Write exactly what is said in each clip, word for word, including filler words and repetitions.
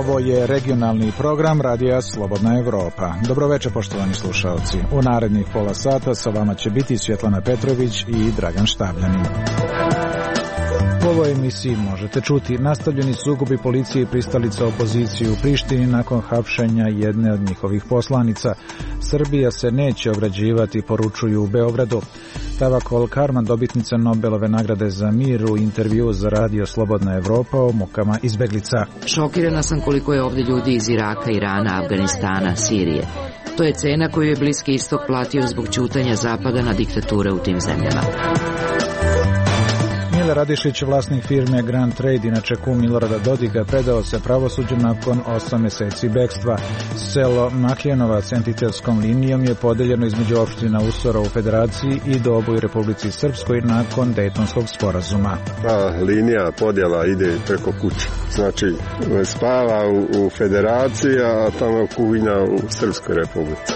Ovo je regionalni program Radija Slobodna Evropa. Dobroveče, poštovani slušaoci. U narednih pola sata sa vama će biti Svjetlana Petrović i Dragan Štabljanin. U ovoj emisiji možete čuti nastavljeni sukobi policije i pristalica opozicije u Prištini nakon hapšenja jedne od njihovih poslanica. Srbija se neće ograđivati, poručuju u Beogradu. Tava Kolkarman, dobitnica Nobelove nagrade za mir, u intervju za Radio Slobodna Evropa o mukama izbeglica. Šokirana sam koliko je ovdje ljudi iz Iraka, Irana, Afganistana, Sirije. To je cena koju je Bliski istok platio zbog ćutanja Zapada na diktature u tim zemljama. Mile Radišić, vlasnik firme Grand Trade, inače kum Milorada Dodiga, predao se pravosuđu nakon osam mjeseci bekstva. Selo Makljenovac entitetskom linijom je podeljeno između opština Usora u Federaciji i Dobu i Republici Srpskoj nakon Dejtonskog sporazuma. Ta linija podjela ide preko kuće. Znači, spava u, u Federaciji, a tamo kuhinja u Srpskoj Republici.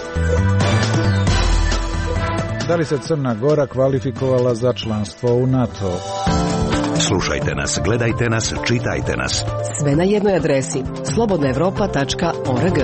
Da li se Crna Gora kvalifikovala za članstvo u NATO? Slušajte nas, gledajte nas, čitajte nas. Sve na jednoj adresi slobodna evropa tačka org.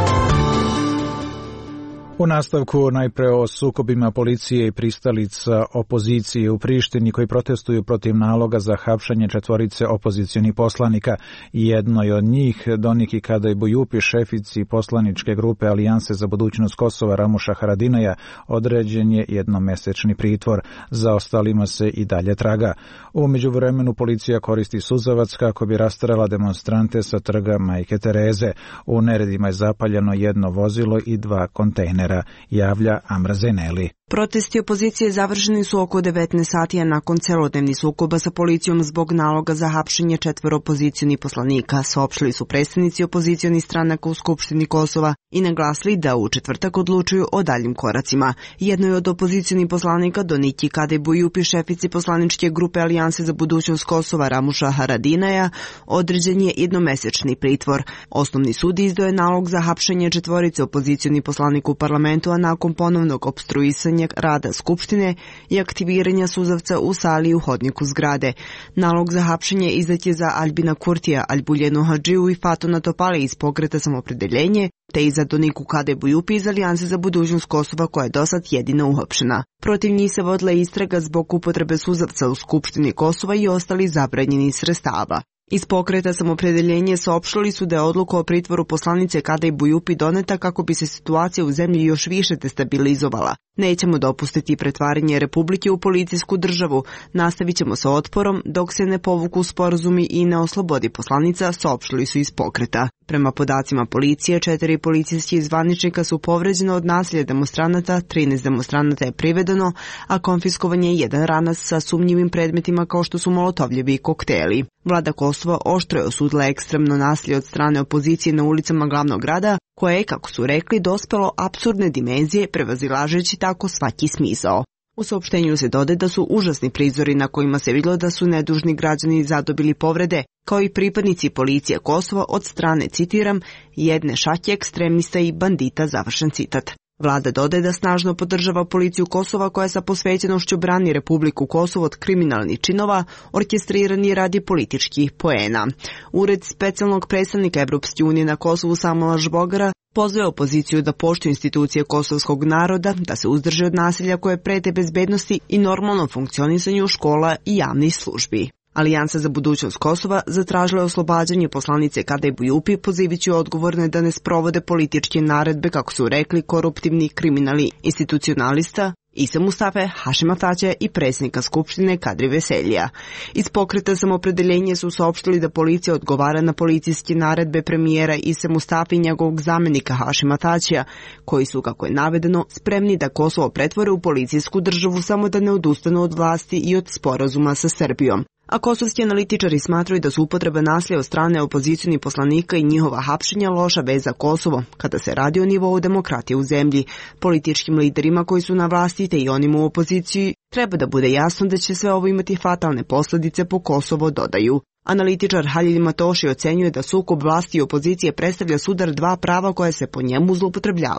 U nastavku najpre o sukobima policije i pristalica opozicije u Prištini koji protestuju protiv naloga za hapšanje četvorice opozicionih poslanika. Jednoj od njih, Doniki Kadaj Bujupi, šefici poslaničke grupe Alijanse za budućnost Kosova Ramuša Haradinaja, određen je jednomesečni pritvor. Za ostalima se i dalje traga. U međuvremenu policija koristi suzavac kako bi rasterala demonstrante sa trga Majke Tereze. U neredima je zapaljeno jedno vozilo i dva kontejnera, javlja Amra Zeneli. Protesti opozicije završeni su oko devetnaest sati nakon celodnevnih sukoba sa policijom zbog naloga za hapšenje četvoro opozicionih poslanika, saopštili su predstavnici opozicionih stranaka u Skupštini Kosova i naglasili da u četvrtak odlučuju o daljim koracima. Jednoj od opozicionih poslanika, Doniki Kadaj Bujupi, šefici poslaničke grupe Alijanse za budućnost Kosova Ramuša Haradinaja, određen je jednomesečni pritvor. Osnovni sud izdao je nalog za hapšenje četvorice opozicionih poslanika u parlamentu, a nakon ponovnog opstruisanja rada Skupštine i aktiviranja suzavca u sali i u hodniku zgrade. Nalog za hapšenje izdat je za Albina Kurtija, Albuljenu Hadžiju i Fatuna Topale iz Pokreta samopredeljenje, te i za Doniku Kadaj Bujupi iz Alijanse za budućnost Kosova, koja je dosad jedina uhapšena. Protiv njih se vodila istraga zbog upotrebe suzavca u Skupštini Kosova i ostali zabranjenih sredstava. Iz Pokreta samopredeljenje saopštili su da je odluka o pritvoru poslanice Kadaj Bujupi doneta kako bi se situacija u zemlji još više destabilizovala. Nećemo dopustiti pretvaranje Republike u policijsku državu, nastavit ćemo sa otporom dok se ne povuku sporazumi i ne oslobodi poslanica, saopštili su iz Pokreta. Prema podacima policije, četiri policijskih zvaničnika su povređena od nasilja demonstranata, trinaest demonstranata je privedeno, a konfiskovan je jedan ranac sa sumnjivim predmetima kao što su molotovljevi i kokteli. Vlada Kosova oštro je osudila ekstremno nasilje od strane opozicije na ulicama glavnog grada, koje je, kako su rekli, dospelo apsurdne dimenzije, prevazilažeći tako svaki smisao. U saopštenju se dodaje da su užasni prizori na kojima se vidjelo da su nedužni građani zadobili povrede, kao i pripadnici policije Kosova od strane, citiram, jedne šake ekstremista i bandita, završen citat. Vlada dodaje da snažno podržava policiju Kosova koja sa posvećenošću brani Republiku Kosovo od kriminalnih činova, orkestrirani radi političkih poena. Ured specijalnog predstavnika Evropske unije na Kosovu Samuela Žbogara pozvao opoziciju da poštuje institucije kosovskog naroda, da se uzdrže od nasilja koje prete bezbednosti i normalnom funkcionisanju škola i javnih službi. Alijansa za budućnost Kosova zatražila je oslobađanje poslanice Kadaj Bujupi, pozivajući odgovorne da ne sprovode političke naredbe, kako su rekli, koruptivni kriminali institucionalista Isa Mustafe, Hašima Taćija i predsjednika Skupštine Kadri Veseljija. Iz Pokreta samopredeljenje su saopštili da policija odgovara na policijske naredbe premijera Isa Mustafe i njegovog zamenika Hašima Taćija, koji su, kako je navedeno, spremni da Kosovo pretvore u policijsku državu samo da ne odustanu od vlasti i od sporazuma sa Srbijom. A kosovski analitičari smatraju da su upotrebe nasilja od strane opozicionih poslanika i njihova hapšenja loša veza Kosovo, kada se radi o nivou demokratije u zemlji. Političkim liderima koji su na vlasti te i onima u opoziciji treba da bude jasno da će sve ovo imati fatalne posljedice po Kosovo, dodaju. Analitičar Halil Matoši ocenjuje da sukob vlasti i opozicije predstavlja sudar dva prava koje se po njemu zloupotrebljavaju.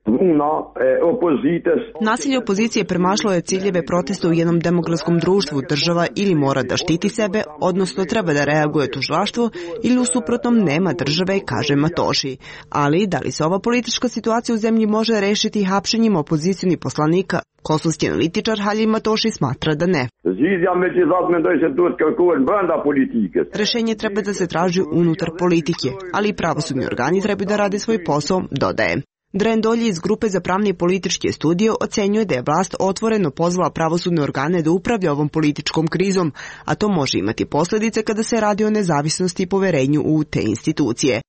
Nasilje opozicije premašlo je ciljeve protesta u jednom demokratskom društvu. Država ili mora da štiti sebe, odnosno treba da reaguje tužilaštvo, ili u suprotnom nema države, kaže Matoši. Ali, da li se ova politička situacija u zemlji može rešiti hapšenjem opozicijnih poslanika? Kosovski analitičar Halil Matoši smatra da ne. Rešenje treba da se traži unutar politike, ali i pravosudni organi treba da rade svoj posao, dodaje. Dren Dolji iz Grupe za pravne i političke studije ocenjuje da je vlast otvoreno pozvala pravosudne organe da upravlja ovom političkom krizom, a to može imati posljedice kada se radi o nezavisnosti i poverenju u te institucije.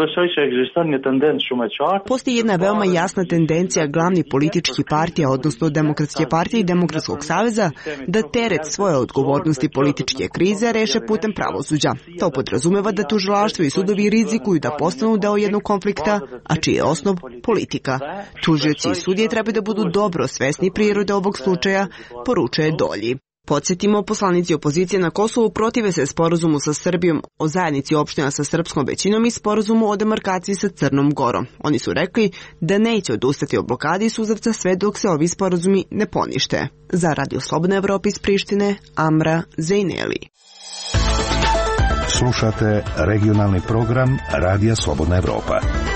Postoji jedna veoma jasna tendencija glavnih političkih partija, odnosno Demokratske partije i Demokratskog saveza, da teret svoje odgovornosti političke krize reše putem pravosuđa. To podrazumeva da tužilaštvo i sudovi rizikuju da postanu deo jednog konflikta, a čiji je osnov politika. Tužioci i sudije treba da budu dobro svesni prirode ovog slučaja, poručuje Dolji. Podsjetimo, poslanici opozicije na Kosovu protive se sporazumu sa Srbijom o zajednici opština sa srpskom većinom i sporazumu o demarkaciji sa Crnom Gorom. Oni su rekli da neće odustati od blokadi Suzavca sve dok se ovi sporazumi ne ponište. Za Radio Slobodna Evropa iz Prištine, Amra Zejneli. Slušate regionalni program Radija Slobodna Evropa.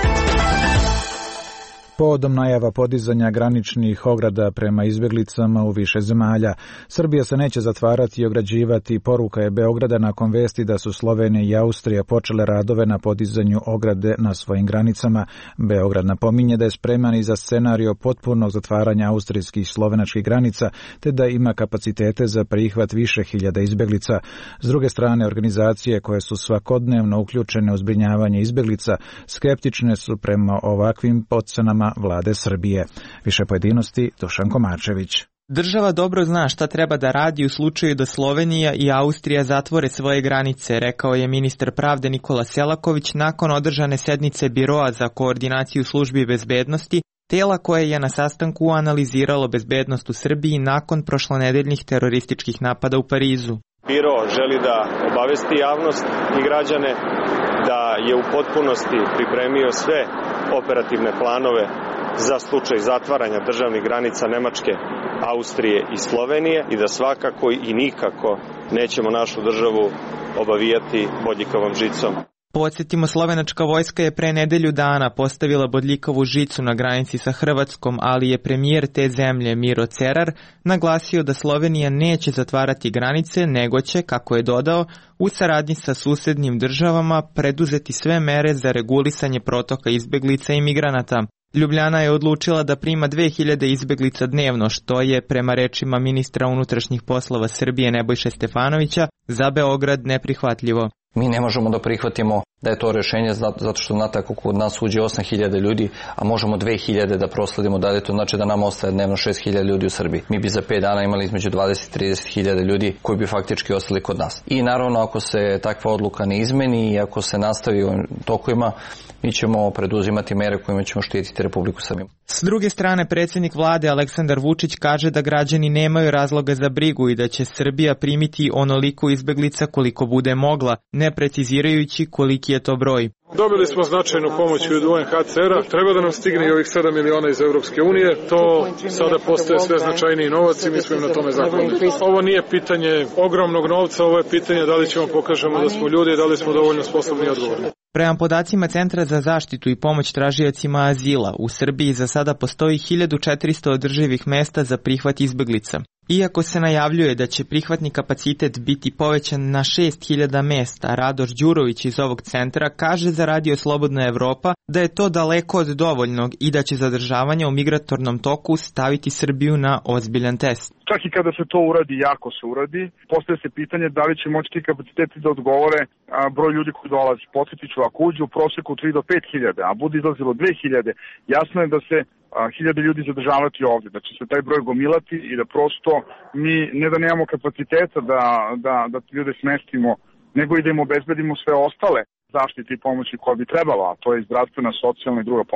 Povodom najava podizanja graničnih ograda prema izbjeglicama u više zemalja, Srbija se neće zatvarati i ograđivati. Poruka je Beograda nakon vesti da su Slovenija i Austrija počele radove na podizanju ograde na svojim granicama. Beograd napominje da je spreman i za scenario potpunog zatvaranja austrijskih i slovenačkih granica, te da ima kapacitete za prihvat više hiljada izbjeglica. S druge strane, organizacije koje su svakodnevno uključene u zbrinjavanje izbjeglica skeptične su prema ovakvim podcenama vlade Srbije. Više pojedinosti, Dušan Komačević. Država dobro zna šta treba da radi u slučaju da Slovenija i Austrija zatvore svoje granice, rekao je ministar pravde Nikola Selaković nakon održane sednice Biroa za koordinaciju službi bezbednosti, tela koje je na sastanku analiziralo bezbednost u Srbiji nakon prošlonedeljnih terorističkih napada u Parizu. Biro želi da obavesti javnost i građane da je u potpunosti pripremio sve operativne planove za slučaj zatvaranja državnih granica Nemačke, Austrije i Slovenije i da svakako i nikako nećemo našu državu obavijati bodljikavom žicom. Podsjetimo, slovenačka vojska je pre nedelju dana postavila bodljikavu žicu na granici sa Hrvatskom, ali je premijer te zemlje Miro Cerar naglasio da Slovenija neće zatvarati granice, nego će, kako je dodao, u saradnji sa susednim državama preduzeti sve mere za regulisanje protoka izbeglica i migranata. Ljubljana je odlučila da prima dve hiljade izbeglica dnevno, što je, prema rečima ministra unutrašnjih poslova Srbije Nebojše Stefanovića, za Beograd neprihvatljivo. Mi ne možemo da prihvatimo da je to rešenje zato što znate ako kod nas uđe osam hiljada ljudi, a možemo dve hiljade da prosledimo dalje, to znači da nam ostaje dnevno šest hiljada ljudi u Srbiji. Mi bi za pet dana imali između dvadeset i trideset hiljada ljudi koji bi faktički ostali kod nas. I naravno ako se takva odluka ne izmeni i ako se nastavi u tokovima, mi ćemo preduzimati mere kojima ćemo štititi Republiku Srbiju. S druge strane, predsjednik vlade Aleksandar Vučić kaže da građani nemaju razloga za brigu i da će Srbija primiti onoliko izbeglica koliko bude mogla, ne precizirajući koliki je to broj. Dobili smo značajnu pomoć od U N H C R-a, treba da nam stigne i ovih sedam miliona iz Europske unije, to sada postaje sve značajniji novac i mi smo im na tome zahvalni. Ovo nije pitanje ogromnog novca, ovo je pitanje da li ćemo pokažemo da smo ljudi i da li smo dovoljno sposobni i odgovorni. Prema podacima Centra za zaštitu i pomoć tražiocima azila, u Srbiji za sada postoji hiljadu četiristo održivih mesta za prihvat izbeglica. Iako se najavljuje da će prihvatni kapacitet biti povećan na šest hiljada mesta, Radoš Đurović iz ovog centra kaže za Radio Slobodna Evropa da je to daleko od dovoljnog i da će zadržavanje u migratornom toku staviti Srbiju na ozbiljan test. Čak i kada se to uradi, jako se uradi, postaje se pitanje da li će moći ti kapaciteti da odgovore a, broj ljudi koji dolazi. Podsjetit ću, ako uđe u proseku tri do pet hiljada, a bude izlazilo dve hiljade, jasno je da se hiljade ljudi zadržavati ovdje, da će se taj broj gomilati i da prosto mi ne da nemamo kapaciteta da, da, da ljude smestimo, nego i da im obezbedimo sve ostale zaštite i pomoći koje bi trebalo, a to je zdravstvena, socijalna i druga pomoć.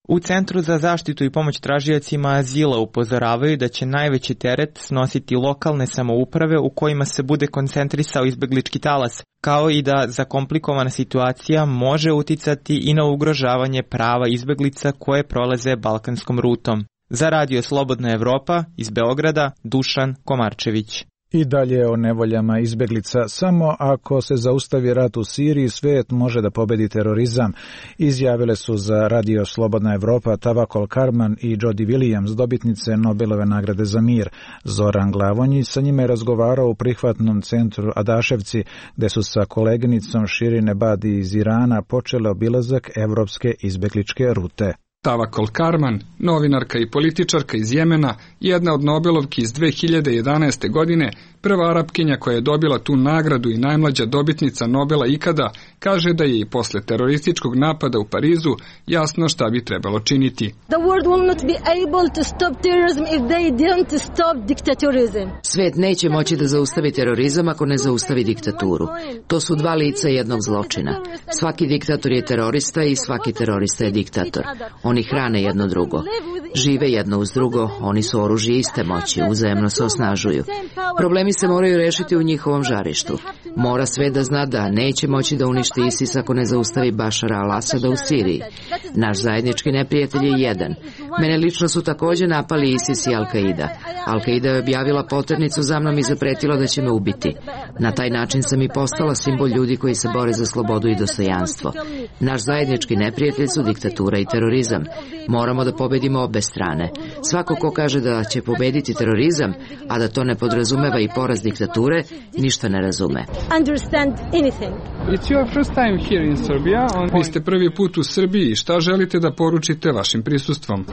U Centru za zaštitu i pomoć tražiocima azila upozoravaju da će najveći teret snositi lokalne samouprave u kojima se bude koncentrisao izbeglički talas, kao i da zakomplikovana situacija može uticati i na ugrožavanje prava izbeglica koje prolaze balkanskom rutom. Za Radio Slobodna Evropa iz Beograda, Dušan Komarčević. I dalje o nevoljama izbeglica. Samo ako se zaustavi rat u Siriji, svijet može da pobedi terorizam, izjavile su za Radio Slobodna Evropa Tavakol Karman i Jody Williams, dobitnice Nobelove nagrade za mir. Zoran Glavonjić sa njima je razgovarao u prihvatnom centru Adaševci, gde su sa koleginicom Širin Ebadi iz Irana počele obilazak evropske izbegličke rute. Tavakol Karman, novinarka i političarka iz Jemena, jedna od Nobelovki iz dve hiljade jedanaeste. godine, prva Arapkinja koja je dobila tu nagradu i najmlađa dobitnica Nobela ikada, kaže da je i posle terorističkog napada u Parizu jasno šta bi trebalo činiti. Svet neće moći da zaustavi terorizam ako ne zaustavi diktaturu. To su dva lica jednog zločina. Svaki diktator je terorista i svaki terorista je diktator. Oni hrane jedno drugo. Žive jedno uz drugo, oni su oružje iste moći, uzajemno se osnažuju. Problemi se moraju rešiti u njihovom žarištu. Mora sve da zna da neće moći da uništi ISIS ako ne zaustavi Bašara al-Asada u Siriji. Naš zajednički neprijatelj je jedan. Mene lično su također napali ISIS i Al-Qaida. Al-Qaida je objavila poternicu za mnom i zapretila da će me ubiti. Na taj način sam i postala simbol ljudi koji se bore za slobodu i dostojanstvo. Naš zajednički neprijatelj su diktatura i terorizam. Moramo da pobedimo obe strane. Svako ko kaže da će pobediti terorizam, a da to ne podrazumeva i poraz diktature, ništa ne razume. Vi ste prvi put u Srbiji i šta želite da poručite vašim prisustvom?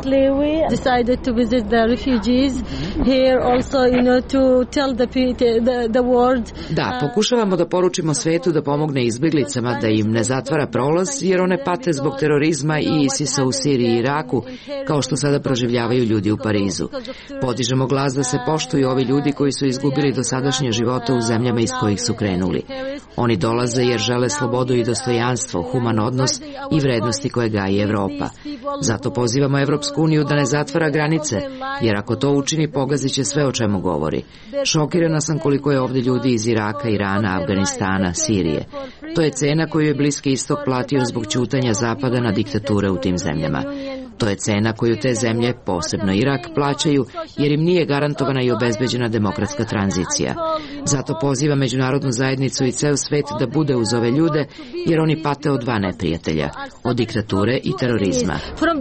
Da, pokušavamo da poručimo svetu da pomogne izbeglicama, da im ne zatvara prolaz, jer one pate zbog terorizma i ISIS-a u Siriji i Iraku, kao što sada proživljavaju ljudi u Parizu. Podižemo glas da se poštuju ovi ljudi koji su izgubili dosadašnje živote u zemljama iz kojih su krenuli. Oni dolaze jer žele slobodu i dostojanstvo, human odnos i vrednosti koje gaji Evropa. Zato pozivamo Evropsku uniju da ne zatvara granice, jer ako to učini, pogazit će sve o čemu govori. Šokirana sam koliko je ovdje ljudi iz Iraka, Irana, Afganistana, Sirije. To je cena koju je Bliski istok platio zbog ćutanja Zapada na diktature u tim zemljama. To je cena koju te zemlje, posebno Irak, plaćaju jer im nije garantovana i obezbeđena demokratska tranzicija. Zato poziva međunarodnu zajednicu i ceo svet da bude uz ove ljude jer oni pate od dva neprijatelja, od diktature i terorizma.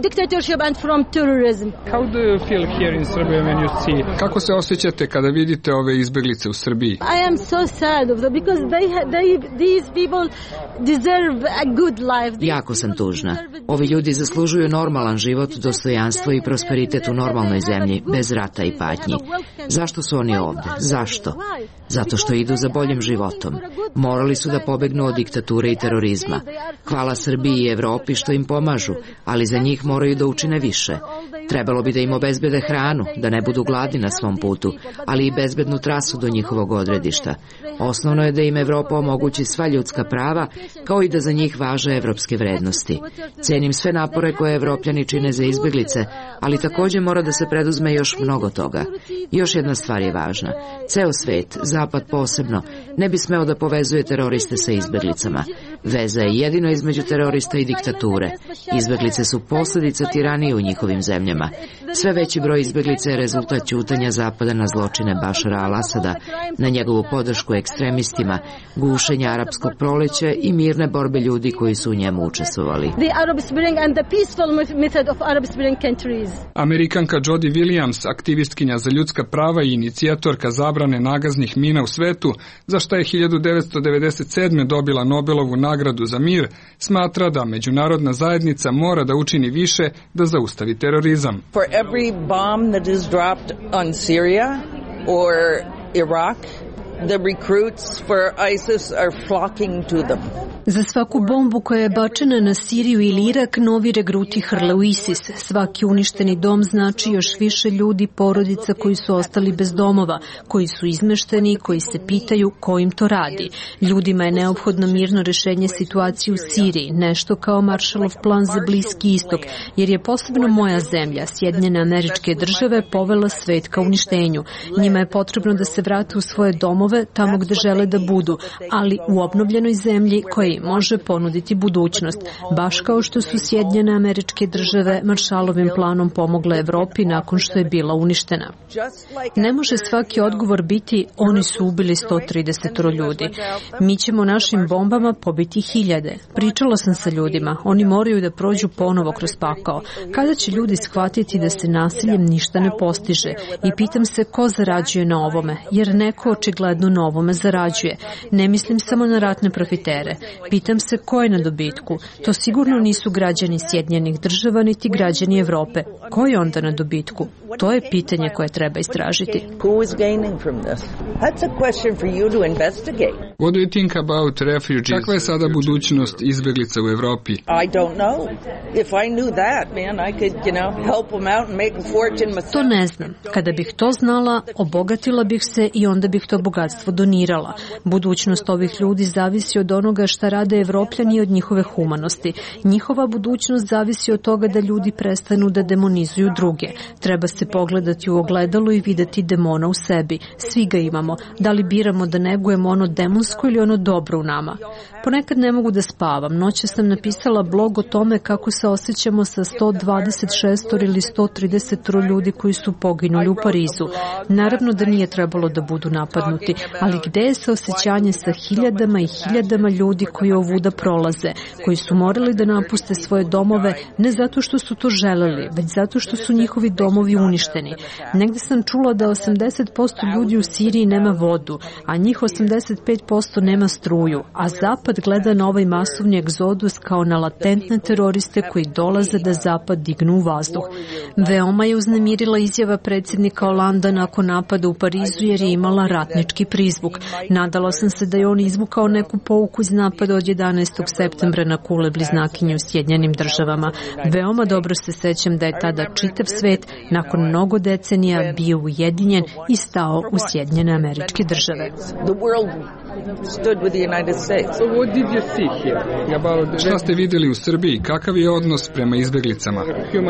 Kako se osjećate kada vidite ove izbeglice u Srbiji? Jako sam tužna. Ovi ljudi zaslužuju normalan život, dostojanstvo i prosperitet u normalnoj zemlji, bez rata i patnji. Zašto su oni ovdje? Zašto? Zato što idu za boljim životom. Morali su da pobegnu od diktature i terorizma. Hvala Srbiji i Evropi što im pomažu, ali za njih moraju da učine više. Trebalo bi da im obezbede hranu, da ne budu gladni na svom putu, ali i bezbednu trasu do njihovog odredišta. Osnovno je da im Evropa omogući sva ljudska prava, kao i da za njih važe evropske vrednosti. Cenim sve napore koje Evropljani čine za izbeglice, ali također mora da se preduzme još mnogo toga. Još jedna stvar je važna. Ceo svet, Zapad posebno, ne bi smeo da povezuje teroriste sa izbeglicama. Veza je jedino između terorista i diktature. Izbeglice su posljedica tiranije u njihovim zemljama. Sve veći broj izbeglica je rezultat ćutanja Zapada na zločine Bašara al-Asada, na njegovu podršku ekstremistima, gušenja arapskog proleća i mirne borbe ljudi koji su u njemu učestvovali. Amerikanka Jody Williams, aktivistkinja za ljudska prava i inicijatorka zabrane nagaznih mina u svetu, za što je hiljadu devetsto devedeset sedme. dobila Nobelovu nagradu za mir, smatra da međunarodna zajednica mora da učini više da zaustavi terorizam. For every bomb that is dropped on Syria or Iraq, the recruits for ISIS are flocking to them. Za svaku bombu koja je bačena na Siriju ili Irak, novi regruti hrle u ISIS. Svaki uništeni dom znači još više ljudi, porodica koji su ostali bez domova, koji su izmešteni, koji se pitaju ko im to radi. Ljudima je neophodno mirno rešenje situacije u Siriji, nešto kao Marshallov plan za Bliski istok, jer je posebno moja zemlja, Sjedinjene Američke Države, povela svet ka uništenju. Njima je potrebno da se vrate u svoje domove, tamo gde žele da budu, ali u obnovljenoj zemlji koja može ponuditi budućnost, baš kao što su Sjedinjene Američke Države Marshallovim planom pomogle Evropi nakon što je bila uništena. Ne može svaki odgovor biti oni su ubili sto trideset ljudi. Mi ćemo našim bombama pobiti hiljade. Pričala sam sa ljudima, oni moraju da prođu ponovo kroz pakao. Kada će ljudi shvatiti da se nasiljem ništa ne postiže? I pitam se ko zarađuje na ovome, jer neko očigledno na ovome zarađuje. Ne mislim samo na ratne profitere. Pitam se ko je na dobitku. To sigurno nisu građani Sjedinjenih Država niti građani Evrope. Ko je onda na dobitku? To je pitanje koje treba istražiti. What do you think about refugees? Kakva je sada budućnost izbeglica u Evropi? To ne znam. Kada bih to znala, obogatila bih se i onda bih to bogatstvo donirala. Budućnost ovih ljudi zavisi od onoga šta rade Evropljani i od njihove humanosti. Njihova budućnost zavisi od toga da ljudi prestanu da demonizuju druge. Treba se pogledati u ogledalo i videti demona u sebi. Svi ga imamo. Da li biramo da negujemo ono demonsko ili ono dobro u nama? Ponekad ne mogu da spavam. Noćas sam napisala blog o tome kako se osjećamo sa sto dvadeset šest ili sto trideset ljudi koji su poginuli u Parizu. Naravno da nije trebalo da budu napadnuti, ali gde je se osjećanje sa hiljadama i hiljadama ljudi koji ovuda prolaze, koji su morali da napuste svoje domove ne zato što su to želeli, već zato što su njihovi domovi uništeni. Negde sam čula da osamdeset posto ljudi u Siriji nema vodu, a njih osamdeset pet posto nema struju, a Zapad gleda na ovaj masovni egzodus kao na latentne teroriste koji dolaze da Zapad dignu u vazduh. Veoma je uznemirila izjava predsjednika Holanda nakon napada u Parizu jer je imala ratnički prizvuk. Nadala sam se da je on izvukao neku pouku iz napada od jedanaestog septembra na Kule bliznakinje u Sjedinjenim Državama. Veoma dobro se sećam da je tada čitav svet nakon mnogo decenija bio ujedinjen i stao u Sjedinjene Američke Države. Šta ste vidjeli u Srbiji? Kakav je odnos prema izbeglicama?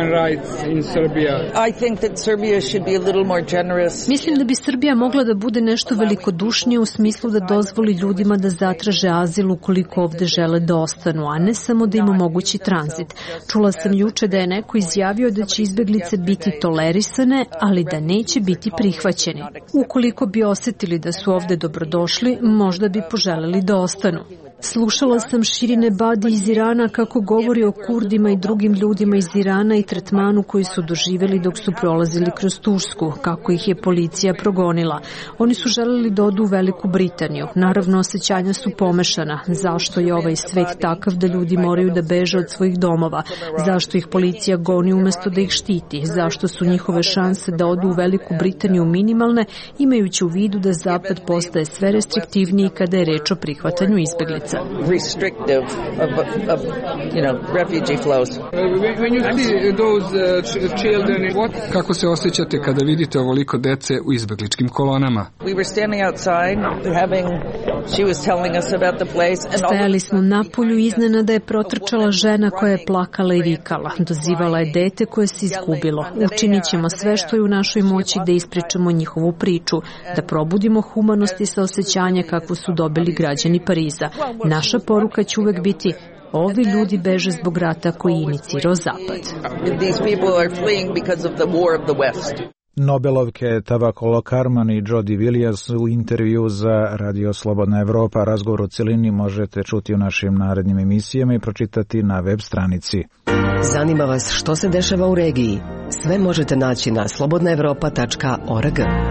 Mislim da bi Srbija mogla da bude nešto velikodušnije u smislu da dozvoli ljudima da zatraže azil ukoliko ovde žele da ostanu, a ne samo da im omogući tranzit. Čula sam juče da je neko izjavio da će izbeglice biti tolerisane, ali da neće biti prihvaćeni. Ukoliko bi osetili da su ovde dobrodošli, možda bi poželeli da ostanu. Slušala sam Širine Badi iz Irana kako govori o Kurdima i drugim ljudima iz Irana i tretmanu koji su doživjeli dok su prolazili kroz Tursku, kako ih je policija progonila. Oni su želeli da odu u Veliku Britaniju. Naravno, osjećanja su pomešana. Zašto je ovaj svet takav da ljudi moraju da beže od svojih domova? Zašto ih policija goni umesto da ih štiti? Zašto su njihove šanse da odu u Veliku Britaniju minimalne, imajući u vidu da Zapad postaje sve restriktivniji kada je reč o prihvatanju izbeglica? Restrictive of, of, you know, refugee flows. When you see those uh, children, what? Kako se osjećate kada vidite ovoliko dece u izbegličkim kolonama? We were standing outside having she was telling us about the place and Stajali smo na polju, iznenada je protrčala žena koja je plakala i vikala. Dozivala je dete koje se izgubilo. Učinit ćemo sve što je u našoj moći da ispričamo njihovu priču, da probudimo humanost i saosećanje kakvu su dobili građani Pariza. Naša poruka će uvek biti: ovi ljudi beže zbog rata koji je inicirao Zapad. Nobelovke Tawakkol Karman i Jody Williams u intervju za Radio Slobodna Evropa. Razgovor u celini možete čuti u našim narednim emisijama i pročitati na web stranici. Zanima vas što se dešava u regiji? Sve možete naći na slobodna evropa tačka org.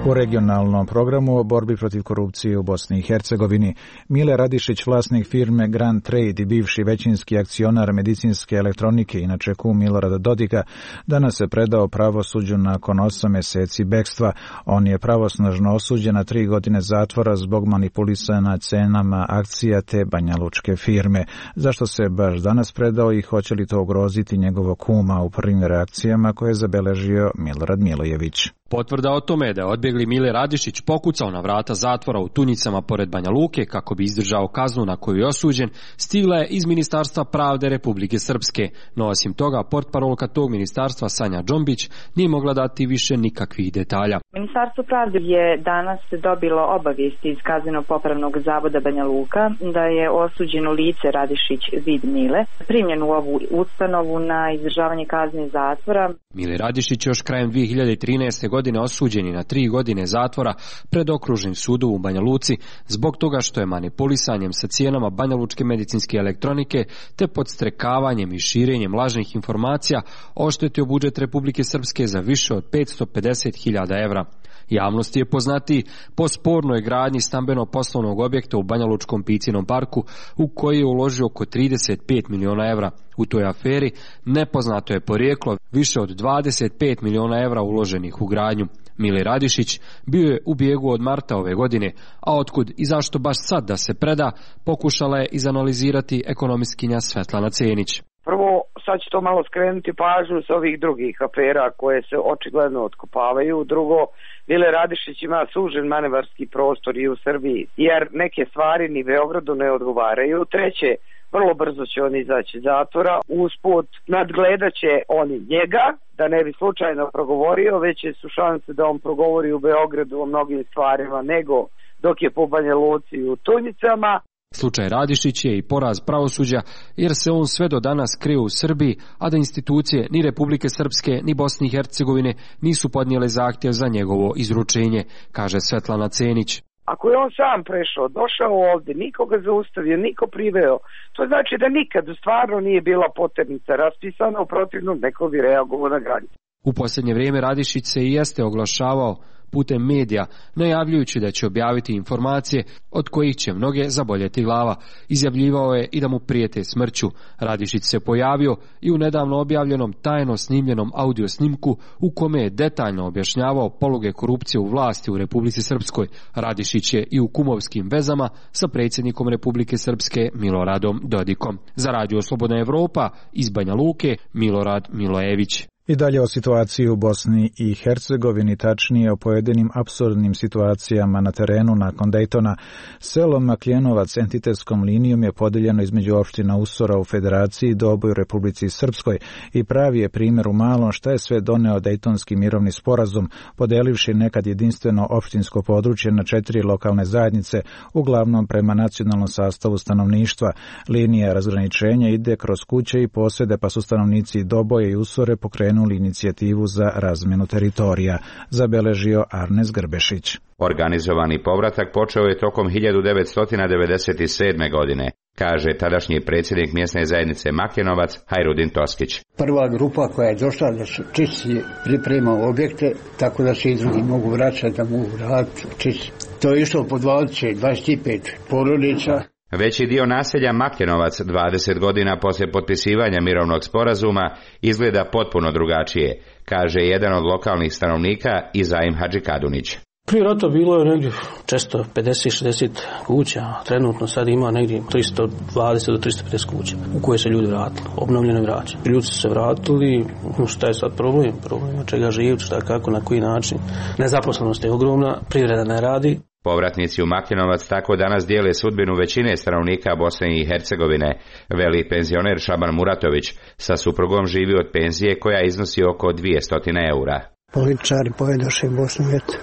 U regionalnom programu o borbi protiv korupcije u Bosni i Hercegovini Mile Radišić, vlasnik firme Grand Trade i bivši većinski akcionar medicinske elektronike, inače kum Milorada Dodika, danas se predao pravosuđu nakon osam mjeseci bekstva. On je pravosnažno osuđen na tri godine zatvora zbog manipulisanja cenama akcija te banjalučke firme. Zašto se baš danas predao i hoće li to ugroziti njegovog kuma u prvim reakcijama koje je zabeležio Milorad Milojević? Potvrda o tome da je odbjegli Mile Radišić pokucao na vrata zatvora u Tunjicama pored Banja Luke kako bi izdržao kaznu na koju je osuđen, stigla je iz Ministarstva pravde Republike Srpske, no osim toga portparolka tog ministarstva Sanja Džombić nije mogla dati više nikakvih detalja. Ministarstvo pravde je danas dobilo obavijesti iz Kazneno-popravnog zavoda Banja Luka da je osuđeno lice Radišić Vid Mile primljen u ovu ustanovu na izdržavanje kazne zatvora. Mile Radišić još krajem dvije hiljade trinaeste. godine osuđeni na tri godine zatvora pred okružnim sudom u Banja Luci zbog toga što je manipulisanjem sa cijenama banjalučke medicinske elektronike te podstrekavanjem i širenjem lažnih informacija oštetio budžet Republike Srpske za više od petsto pedeset hiljada evra. Javnosti je poznatiji po spornoj gradnji stambeno-poslovnog objekta u Banjalučkom Picinom parku u koji je uložio oko trideset pet miliona evra. U toj aferi nepoznato je porijeklo više od dvadeset pet miliona evra uloženih u gradnju. Mile Radišić bio je u bijegu od marta ove godine, a otkud i zašto baš sad da se preda, pokušala je izanalizirati ekonomistkinja Svetlana Cenić. Prvo, sad ću to malo skrenuti pažnju s ovih drugih afera koje se očigledno otkopavaju. Drugo, Mile Radišić ima sužen manevarski prostor i u Srbiji, jer neke stvari ni Beogradu ne odgovaraju. Treće, vrlo brzo će on izaći iz zatvora. Usput nadgledat će oni njega, da ne bi slučajno progovorio, veće su šanse da on progovori u Beogradu o mnogim stvarima nego dok je po Banja Luci i u Tunjicama. Slučaj Radišić je i poraz pravosuđa jer se on sve do danas krio u Srbiji, a da institucije ni Republike Srpske ni Bosne i Hercegovine nisu podnijele zahtjev za njegovo izručenje, kaže Svetlana Cenić. Ako je on sam prešao, došao ovdje, nikoga zaustavio, niko priveo, to znači da nikad stvarno nije bila poternica raspisana, u protivnom neko bi reagovao na granicu. U posljednje vrijeme Radišić se i jeste oglašavao putem medija, najavljujući da će objaviti informacije od kojih će mnoge zaboljeti glava. Izjavljivao je i da mu prijete smrću. Radišić se pojavio i u nedavno objavljenom tajno snimljenom audio snimku u kome je detaljno objašnjavao poluge korupcije u vlasti u Republici Srpskoj. Radišić je i u kumovskim vezama sa predsjednikom Republike Srpske Miloradom Dodikom. Za Radio Slobodna Evropa iz Banja Luke, Milorad Milojević. I dalje o situaciji u Bosni i Hercegovini, tačnije o pojedinim apsurdnim situacijama na terenu nakon Dejtona. Selo Makljenovac entitetskom linijom je podijeljeno između opština Usora u Federaciji, Doboj u Republici Srpskoj i pravi je primjer u malom šta je sve doneo Dejtonski mirovni sporazum, podelivši nekad jedinstveno opštinsko područje na četiri lokalne zajednice, uglavnom prema nacionalnom sastavu stanovništva. Linija razgraničenja ide kroz kuće i posjede, pa su stanovnici Doboje i Usore pokrenuli inicijativu za razmjenu teritorija, zabeležio Arnes Grbešić. Organizovani povratak počeo je tokom hiljadu devetsto devedeset sedme. godine, kaže tadašnji predsjednik mjesne zajednice Makljenovac Hajrudin Toskić. Prva grupa koja je došla da se čisti, priprema objekte, tako da se i drugi mogu vraćati, da mogu raditi, čisti. To je išlo po dvadeset do dvadeset pet porodica. Veći dio naselja Makljenovac dvadeset godina poslije potpisivanja mirovnog sporazuma izgleda potpuno drugačije, kaže jedan od lokalnih stanovnika Izaim Hadžikadunić. Prije rata bilo je negdje često pedeset šezdeset kuća, trenutno sad ima negdje tristo dvadeset do tristo pedeset kuća u koje se ljudi vratili, obnovljeno i vraćeno. Ljudi su se vratili, šta je sad problem? Problem od čega živi, šta, kako, na koji način. Nezaposlenost je ogromna, privreda ne radi. Povratnici u Makljenovac tako danas dijele sudbinu većine stanovnika Bosne i Hercegovine, veli penzioner Šaban Muratović. Sa suprugom živi od penzije koja iznosi oko dvjesto eura. Političari povedoše Bosnu, eto.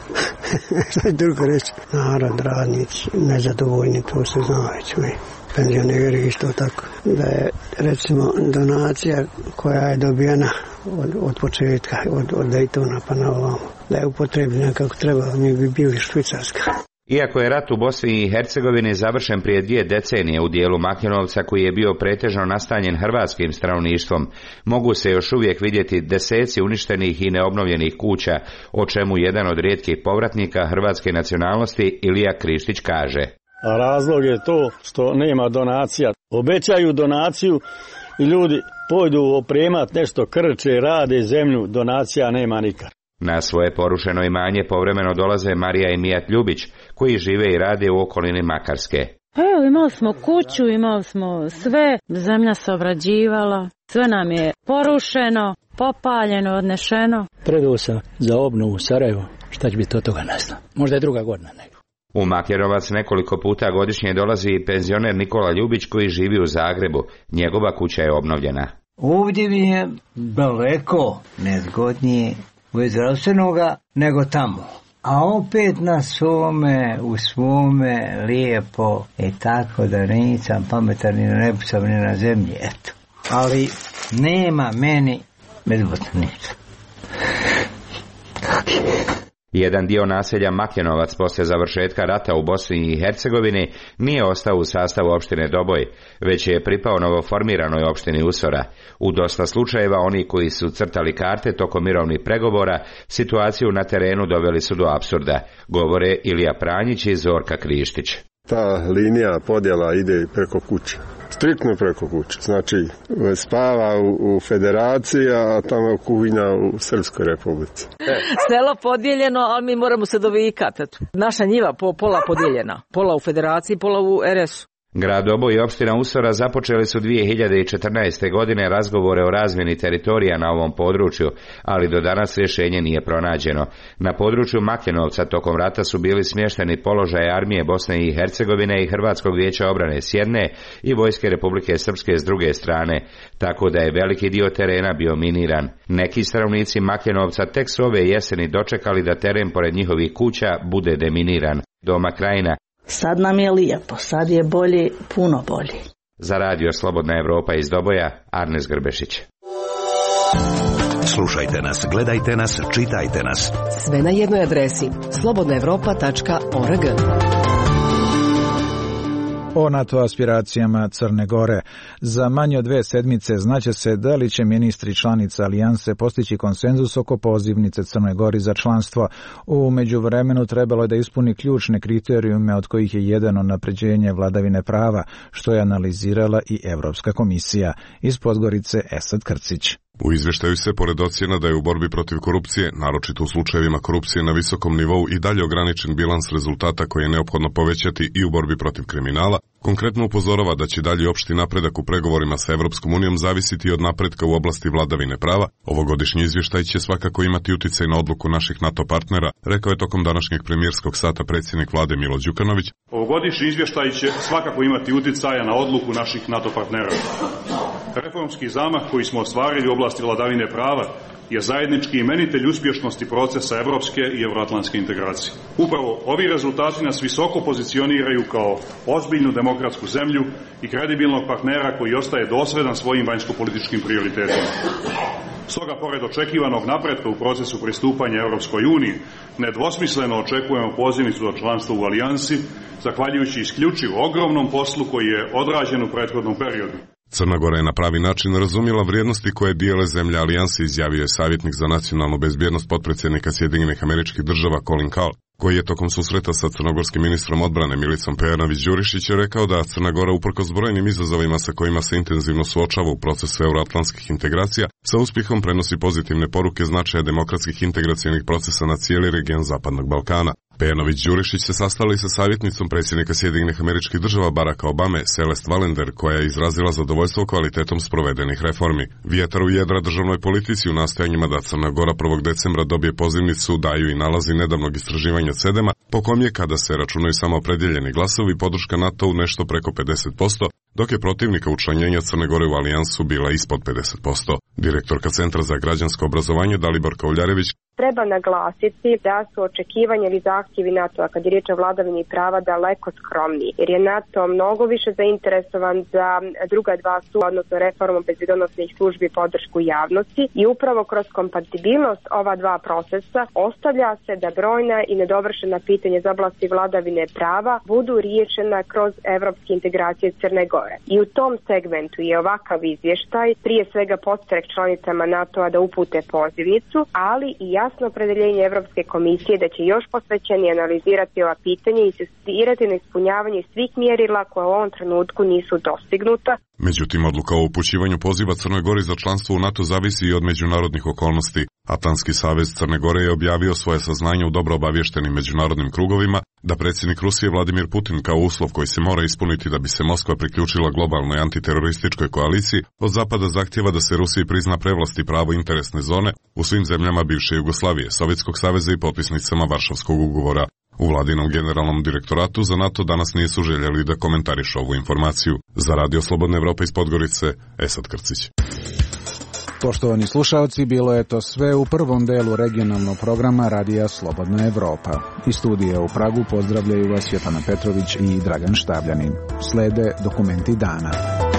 Šta je drugo reći? Narod, radnici, nezadovoljni, to se zna već mi. Penzioneri isto tako. Da je recimo donacija koja je dobijena od, od početka, od, od Dejtona pa na ovamo, da je upotrebljena kako treba, mi bi bili Švicarska. Iako je rat u Bosni i Hercegovini završen prije dvije decenije u dijelu Makljanovca koji je bio pretežno nastanjen hrvatskim stanovništvom, mogu se još uvijek vidjeti deseci uništenih i neobnovljenih kuća, o čemu jedan od rijetkih povratnika hrvatske nacionalnosti Ilija Krištić kaže. A razlog je to što nema donacija. Obećaju donaciju i ljudi pojdu opremat nešto, krče, rade zemlju, donacija nema nikad. Na svoje porušeno imanje povremeno dolaze Marija i Mijat Ljubić, koji žive i rade u okolini Makarske. Evo, imali smo kuću, imali smo sve, zemlja se obrađivala, sve nam je porušeno, popaljeno, odnešeno. Predao sam za obnovu Sarajevo, šta će biti od toga ne znam. Možda je druga godina nego. U Makljanovac nekoliko puta godišnje dolazi i penzioner Nikola Ljubić koji živi u Zagrebu. Njegova kuća je obnovljena. Ovdje mi je daleko nezgodnije u zdravstvenoga nego tamo. A opet na svome, u svome, lijepo i tako da nisam pametan ni na nebu sam ni na zemlji, eto. Ali nema meni bezbotnica. Jedan dio naselja Makljanovac poslije završetka rata u Bosni i Hercegovini nije ostao u sastavu opštine Doboj, već je pripao novoformiranoj opštini Usora. U dosta slučajeva oni koji su crtali karte tokom mirovnih pregovora situaciju na terenu doveli su do apsurda, govore Ilija Pranjić i Zorka Krištić. Ta linija podjela ide preko kuće. Striktno preko kuće. Znači, spava u, u federaciji, a tamo kuhinja u Srpskoj republici. Selo podijeljeno, ali mi moramo se dovikati. Naša njiva po, pola podijeljena. Pola u federaciji, pola u er es u. Grad Doboj i opština Usora započeli su dvije hiljade četrnaeste. godine razgovore o razmjeni teritorija na ovom području, ali do danas rješenje nije pronađeno. Na području Makljanovca tokom rata su bili smješteni položaje armije Bosne i Hercegovine i Hrvatskog vijeća obrane s jedne i Vojske Republike Srpske s druge strane, tako da je veliki dio terena bio miniran. Neki stanovnici Makljanovca tek su ove jeseni dočekali da teren pored njihovih kuća bude deminiran. Doma Krajina. Sad nam je lijepo, sad je bolje, puno bolje. Za radio Slobodna Evropa iz Doboja, Arnes Grbešić. Slušajte nas, gledajte nas, čitajte nas. Sve na jednoj adresi slobodna evropa tačka org. O NATO aspiracijama Crne Gore. Za manje od dve sedmice znaće se da li će ministri članica alijanse postići konsenzus oko pozivnice Crnoj Gori za članstvo. U međuvremenu trebalo je da ispuni ključne kriterijume od kojih je jedan unapređenje vladavine prava, što je analizirala i Evropska komisija. Iz Podgorice Esad Krcić. U izvještaju se, pored ocjena da je u borbi protiv korupcije, naročito u slučajevima korupcije na visokom nivou, i dalje ograničen bilans rezultata koji je neophodno povećati i u borbi protiv kriminala, konkretno upozorava da će dalji opšti napredak u pregovorima sa Evropskom unijom zavisiti od napretka u oblasti vladavine prava. Ovogodišnji izvještaj će svakako imati uticaj na odluku naših NATO partnera, rekao je tokom današnjeg premijerskog sata predsjednik vlade Milo Đukanović. Ovogodišnji izvještaj će svakako imati uticaja na odluku naših NATO partnera. Reformski zamah koji smo ostvarili u oblasti vladavine prava je zajednički imenitelj uspješnosti procesa evropske i euroatlantske integracije. Upravo ovi rezultati nas visoko pozicioniraju kao ozbiljnu demokratsku zemlju i kredibilnog partnera koji ostaje dosledan svojim vanjsko-političkim prioritetima. Stoga, pored očekivanog napretka u procesu pristupanja Europskoj uniji, nedvosmisleno očekujemo pozivnicu za članstvo u alijansi, zahvaljujući isključivo ogromnom poslu koji je odrađen u prethodnom periodu. Crna Gora je na pravi način razumjela vrijednosti koje dijele zemlje alijanse, izjavio je savjetnik za nacionalnu bezbjednost potpredsjednika Sjedinjenih Američkih Država Colin Kahl, koji je tokom susreta sa crnogorskim ministrom odbrane Milicom Pejanović-Đurišić rekao da Crna Gora, uprkos brojnim izazovima sa kojima se intenzivno suočava u procesu euroatlantskih integracija, sa uspjehom prenosi pozitivne poruke značaja demokratskih integracionih procesa na cijeli region Zapadnog Balkana. Pejanović-Đurišić se sastali sa savjetnicom predsjednika Sjedinjenih Američkih Država Baracka Obame, Celeste Valender, koja je izrazila zadovoljstvo kvalitetom sprovedenih reformi. Vjetar u jedra državnoj politici u nastojanjima da Crna Gora prvog decembra dobije pozivnicu daju i nalazi nedavnog istraživanja Cedema, po kom je, kada se računaju samo opredjeljeni glasovi, podrška NATO u nešto preko pedeset posto, dok je protivnika učlanjenja Crne Gore u alijansu bila ispod pedeset posto. Direktorka Centra za građansko obrazovanje Dalibor Kauljarević Treba naglasiti da su očekivanja ili zahtjevi NATO-a kad je riječ o vladavini prava daleko skromniji, jer je NATO mnogo više zainteresovan za druga dva stupa, odnosno reformu bezbednosnih službi i podršku javnosti, i upravo kroz kompatibilnost ova dva procesa ostavlja se da brojna i nedovršena pitanja iz oblasti vladavine prava budu riješena kroz evropske integracije Crne Gore. I u tom segmentu je ovakav izvještaj prije svega podstrek članicama NATO-a da upute pozivnicu, ali i jasno opredeljenje Evropske komisije da će još posvećenije analizirati ova pitanja i insistirati na ispunjavanje svih mjerila koja u ovom trenutku nisu dostignuta. Međutim, odluka o upućivanju poziva Crnoj Gori za članstvo u NATO zavisi i od međunarodnih okolnosti. Atlantski savez Crne Gore je objavio svoje saznanje u dobro obavještenim međunarodnim krugovima da predsjednik Rusije Vladimir Putin kao uslov koji se mora ispuniti da bi se Moskva priključila globalnoj antiterorističkoj koaliciji od zapada zahtjeva da se Rusiji prizna prevlast i pravo interesne zone u svim zemljama bivše Jugoslavije, Sovjetskog saveza i potpisnicama Varšavskog ugovora. U vladinom generalnom direktoratu za NATO danas nisu željeli da komentarišu ovu informaciju. Za Radio Slobodna Evropa iz Podgorice, Esad Krcić. Poštovani slušalci, bilo je to sve u prvom delu regionalnog programa Radija Slobodna Evropa. Iz studija u Pragu pozdravljaju vas Svetlana Petrović i Dragan Štavljanin. Slede dokumenti dana.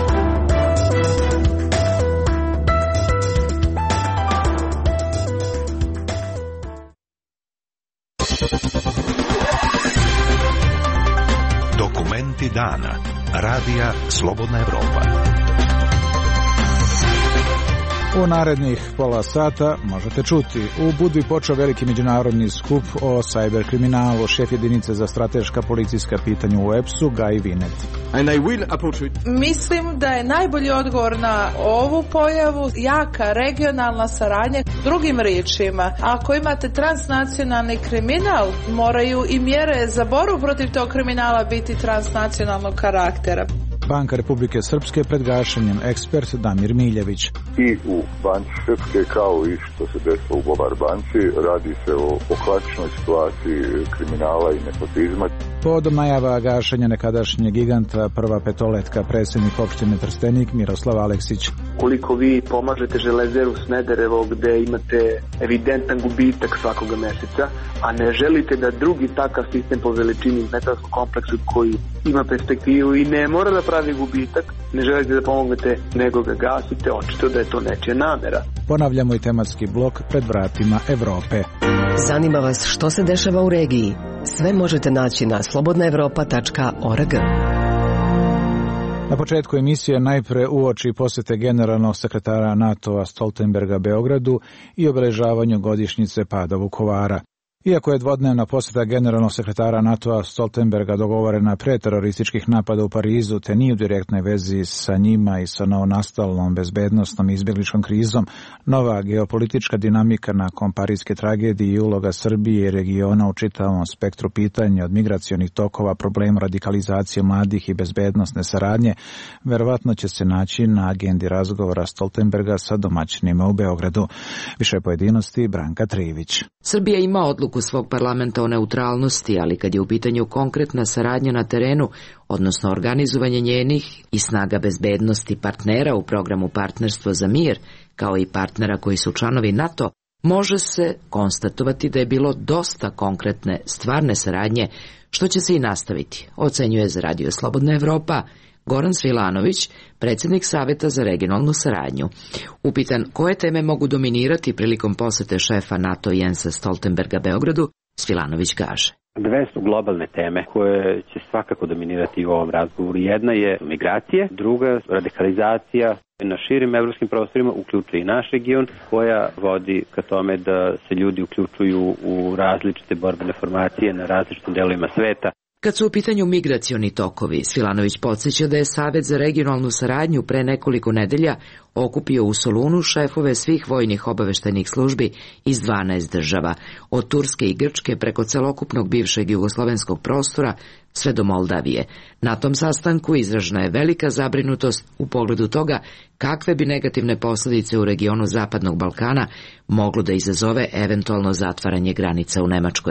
Dokumenti dana. Radija Slobodna Evropa. U narednih pola sata možete čuti. U Budvi počeo veliki međunarodni skup o sajberkriminalu. Šef jedinice za strateška policijska pitanja u E P S-u, Gaj Vinet. Mislim da je najbolji odgovor na ovu pojavu jaka regionalna saradnja. Drugim riječima, ako imate transnacionalni kriminal, moraju i mjere za borbu protiv tog kriminala biti transnacionalnog karaktera. Banka Republike Srpske pred gašenjem, ekspert Damir Miljević. I u Banci Srpske kao i što se desilo u Bobar banci, radi se o, o klasičnoj situaciji kriminala i nepotizma. Povodom najava gašenja nekadašnjeg giganta Prva petoletka, predsjednik opštine Trstenik Miroslav Aleksić. Koliko vi pomažete Železeru Smederevo gde imate evidentan gubitak svakoga mjeseca, a ne želite da drugi takav sistem po veličini metalskog kompleksu koji ima perspektivu i ne mora da pravi gubitak, ne želite da pomognete, nego ga gasite, očito da je to nečija namera. Ponavljamo i tematski blok pred vratima Evrope. Zanima vas što se dešava u regiji? Sve možete naći na slobodna evropa tačka org. Na početku emisije najpre uoči posjete generalnog sekretara NATO-a Stoltenberga Beogradu i obeležavanju godišnjice pada Vukovara. Iako je dvodnevna posjeta generalnog sekretara NATO-a Stoltenberga dogovorena pre terorističkih napada u Parizu, te nije u direktnoj vezi sa njima i sa novonastalom bezbednosnom i izbjegličkom krizom, nova geopolitička dinamika nakon parijske tragedije i uloga Srbije i regiona u čitavom spektru pitanja od migracionih tokova, problema radikalizacije mladih i bezbednosne saradnje, verovatno će se naći na agendi razgovora Stoltenberga sa domaćinima u Beogradu. Više pojedinosti Branka Trivić. Srbija ima odluku svog parlamenta o neutralnosti, ali kad je u pitanju konkretna saradnja na terenu, odnosno organizovanje njenih i snaga bezbednosti partnera u programu Partnerstvo za mir, kao i partnera koji su članovi NATO, može se konstatovati da je bilo dosta konkretne stvarne saradnje, što će se i nastaviti, ocenjuje za Radio Slobodna Evropa Goran Svilanović, predsjednik Saveta za regionalnu saradnju. Upitan koje teme mogu dominirati prilikom posete šefa NATO Jensa Stoltenberga Beogradu, Svilanović kaže. Dve su globalne teme koje će svakako dominirati u ovom razgovoru. Jedna je migracije, druga radikalizacija na širim evropskim prostorima, uključuje i naš region, koja vodi ka tome da se ljudi uključuju u različite borbene formacije na različitim delovima sveta. Kad su u pitanju migracioni tokovi, Svilanović podsjeća da je Savet za regionalnu saradnju pre nekoliko nedelja okupio u Solunu šefove svih vojnih obaveštajnih službi iz dvanaest država, od Turske i Grčke preko celokupnog bivšeg jugoslovenskog prostora sve do Moldavije. Na tom sastanku izražena je velika zabrinutost u pogledu toga kakve bi negativne posljedice u regionu Zapadnog Balkana moglo da izazove eventualno zatvaranje granica u Nemačkoj.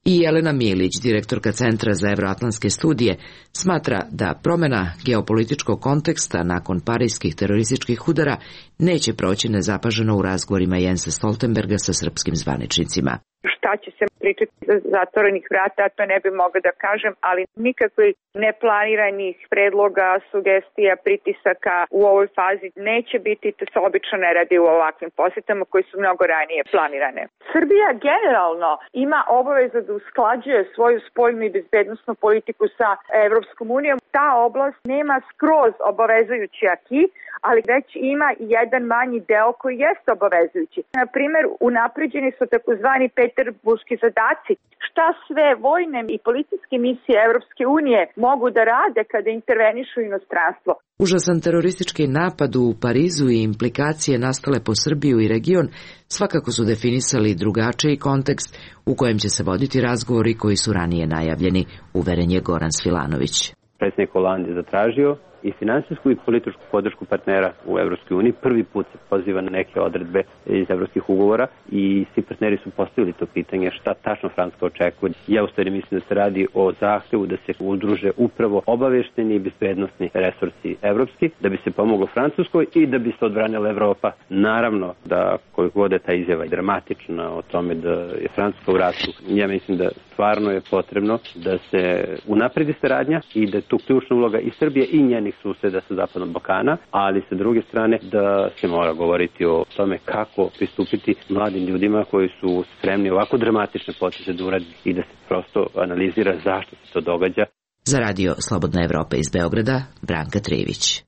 I Jelena Milić, direktorka Centra za evroatlantske studije, smatra da promjena geopolitičkog konteksta nakon parijskih terorističkih udara neće proći nezapaženo u razgovorima Jensa Stoltenberga sa srpskim zvaničnicima. Šta će se pričati za zatvorenih vrata, to ne bi mogla da kažem, ali nikakvih neplaniranih predloga, sugestija, pritisaka u ovoj fazi neće biti, to se obično ne radi u ovakvim posjetama koji su mnogo ranije planirane. Srbija generalno ima obavezu da usklađuje svoju spoljnu i bezbednosnu politiku sa Evropskom unijom. Ta oblast nema skroz obavezujući aki, ali već ima jedan manji deo koji jeste obavezujući. Na primjer, unapređeni su takozvani peterburški zadaci. Šta sve vojne i policijske misije Evropske unije mogu da rade kada intervenišu u inostranstvo? Užasan teroristički napad u Parizu i implikacije nastale po Srbiju i region svakako su definisali drugačiji kontekst u kojem će se voditi razgovori koji su ranije najavljeni, uveren je Goran Svilanović. Predsjednik Hollande je zatražio i finansijsku i političku podršku partnera u Evropskoj uniji. Prvi put se poziva na neke odredbe iz evropskih ugovora i svi partneri su postavili to pitanje šta tačno Francuska očekuje. Ja u stvari mislim da se radi o zahtevu da se udruže upravo obavešteni i bezbednosni resursi evropski, da bi se pomoglo Francuskoj i da bi se odbranila Evropa. Naravno da koliko god je ta izjava dramatična o tome da je Francuska u ratu, ja mislim da stvarno je potrebno da se unapredi saradnja i da je tu ključna uloga i Srbije i njenih suseda sa Zapadnog Balkana, ali sa druge strane da se mora govoriti o tome kako pristupiti mladim ljudima koji su spremni ovako dramatične poteze da uradi i da se prosto analizira zašto se to događa. Za Radio Slobodna Evropa iz Beograda, Branka Trević.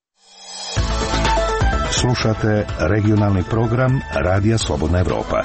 Slušate regionalni program Radija Slobodna Evropa.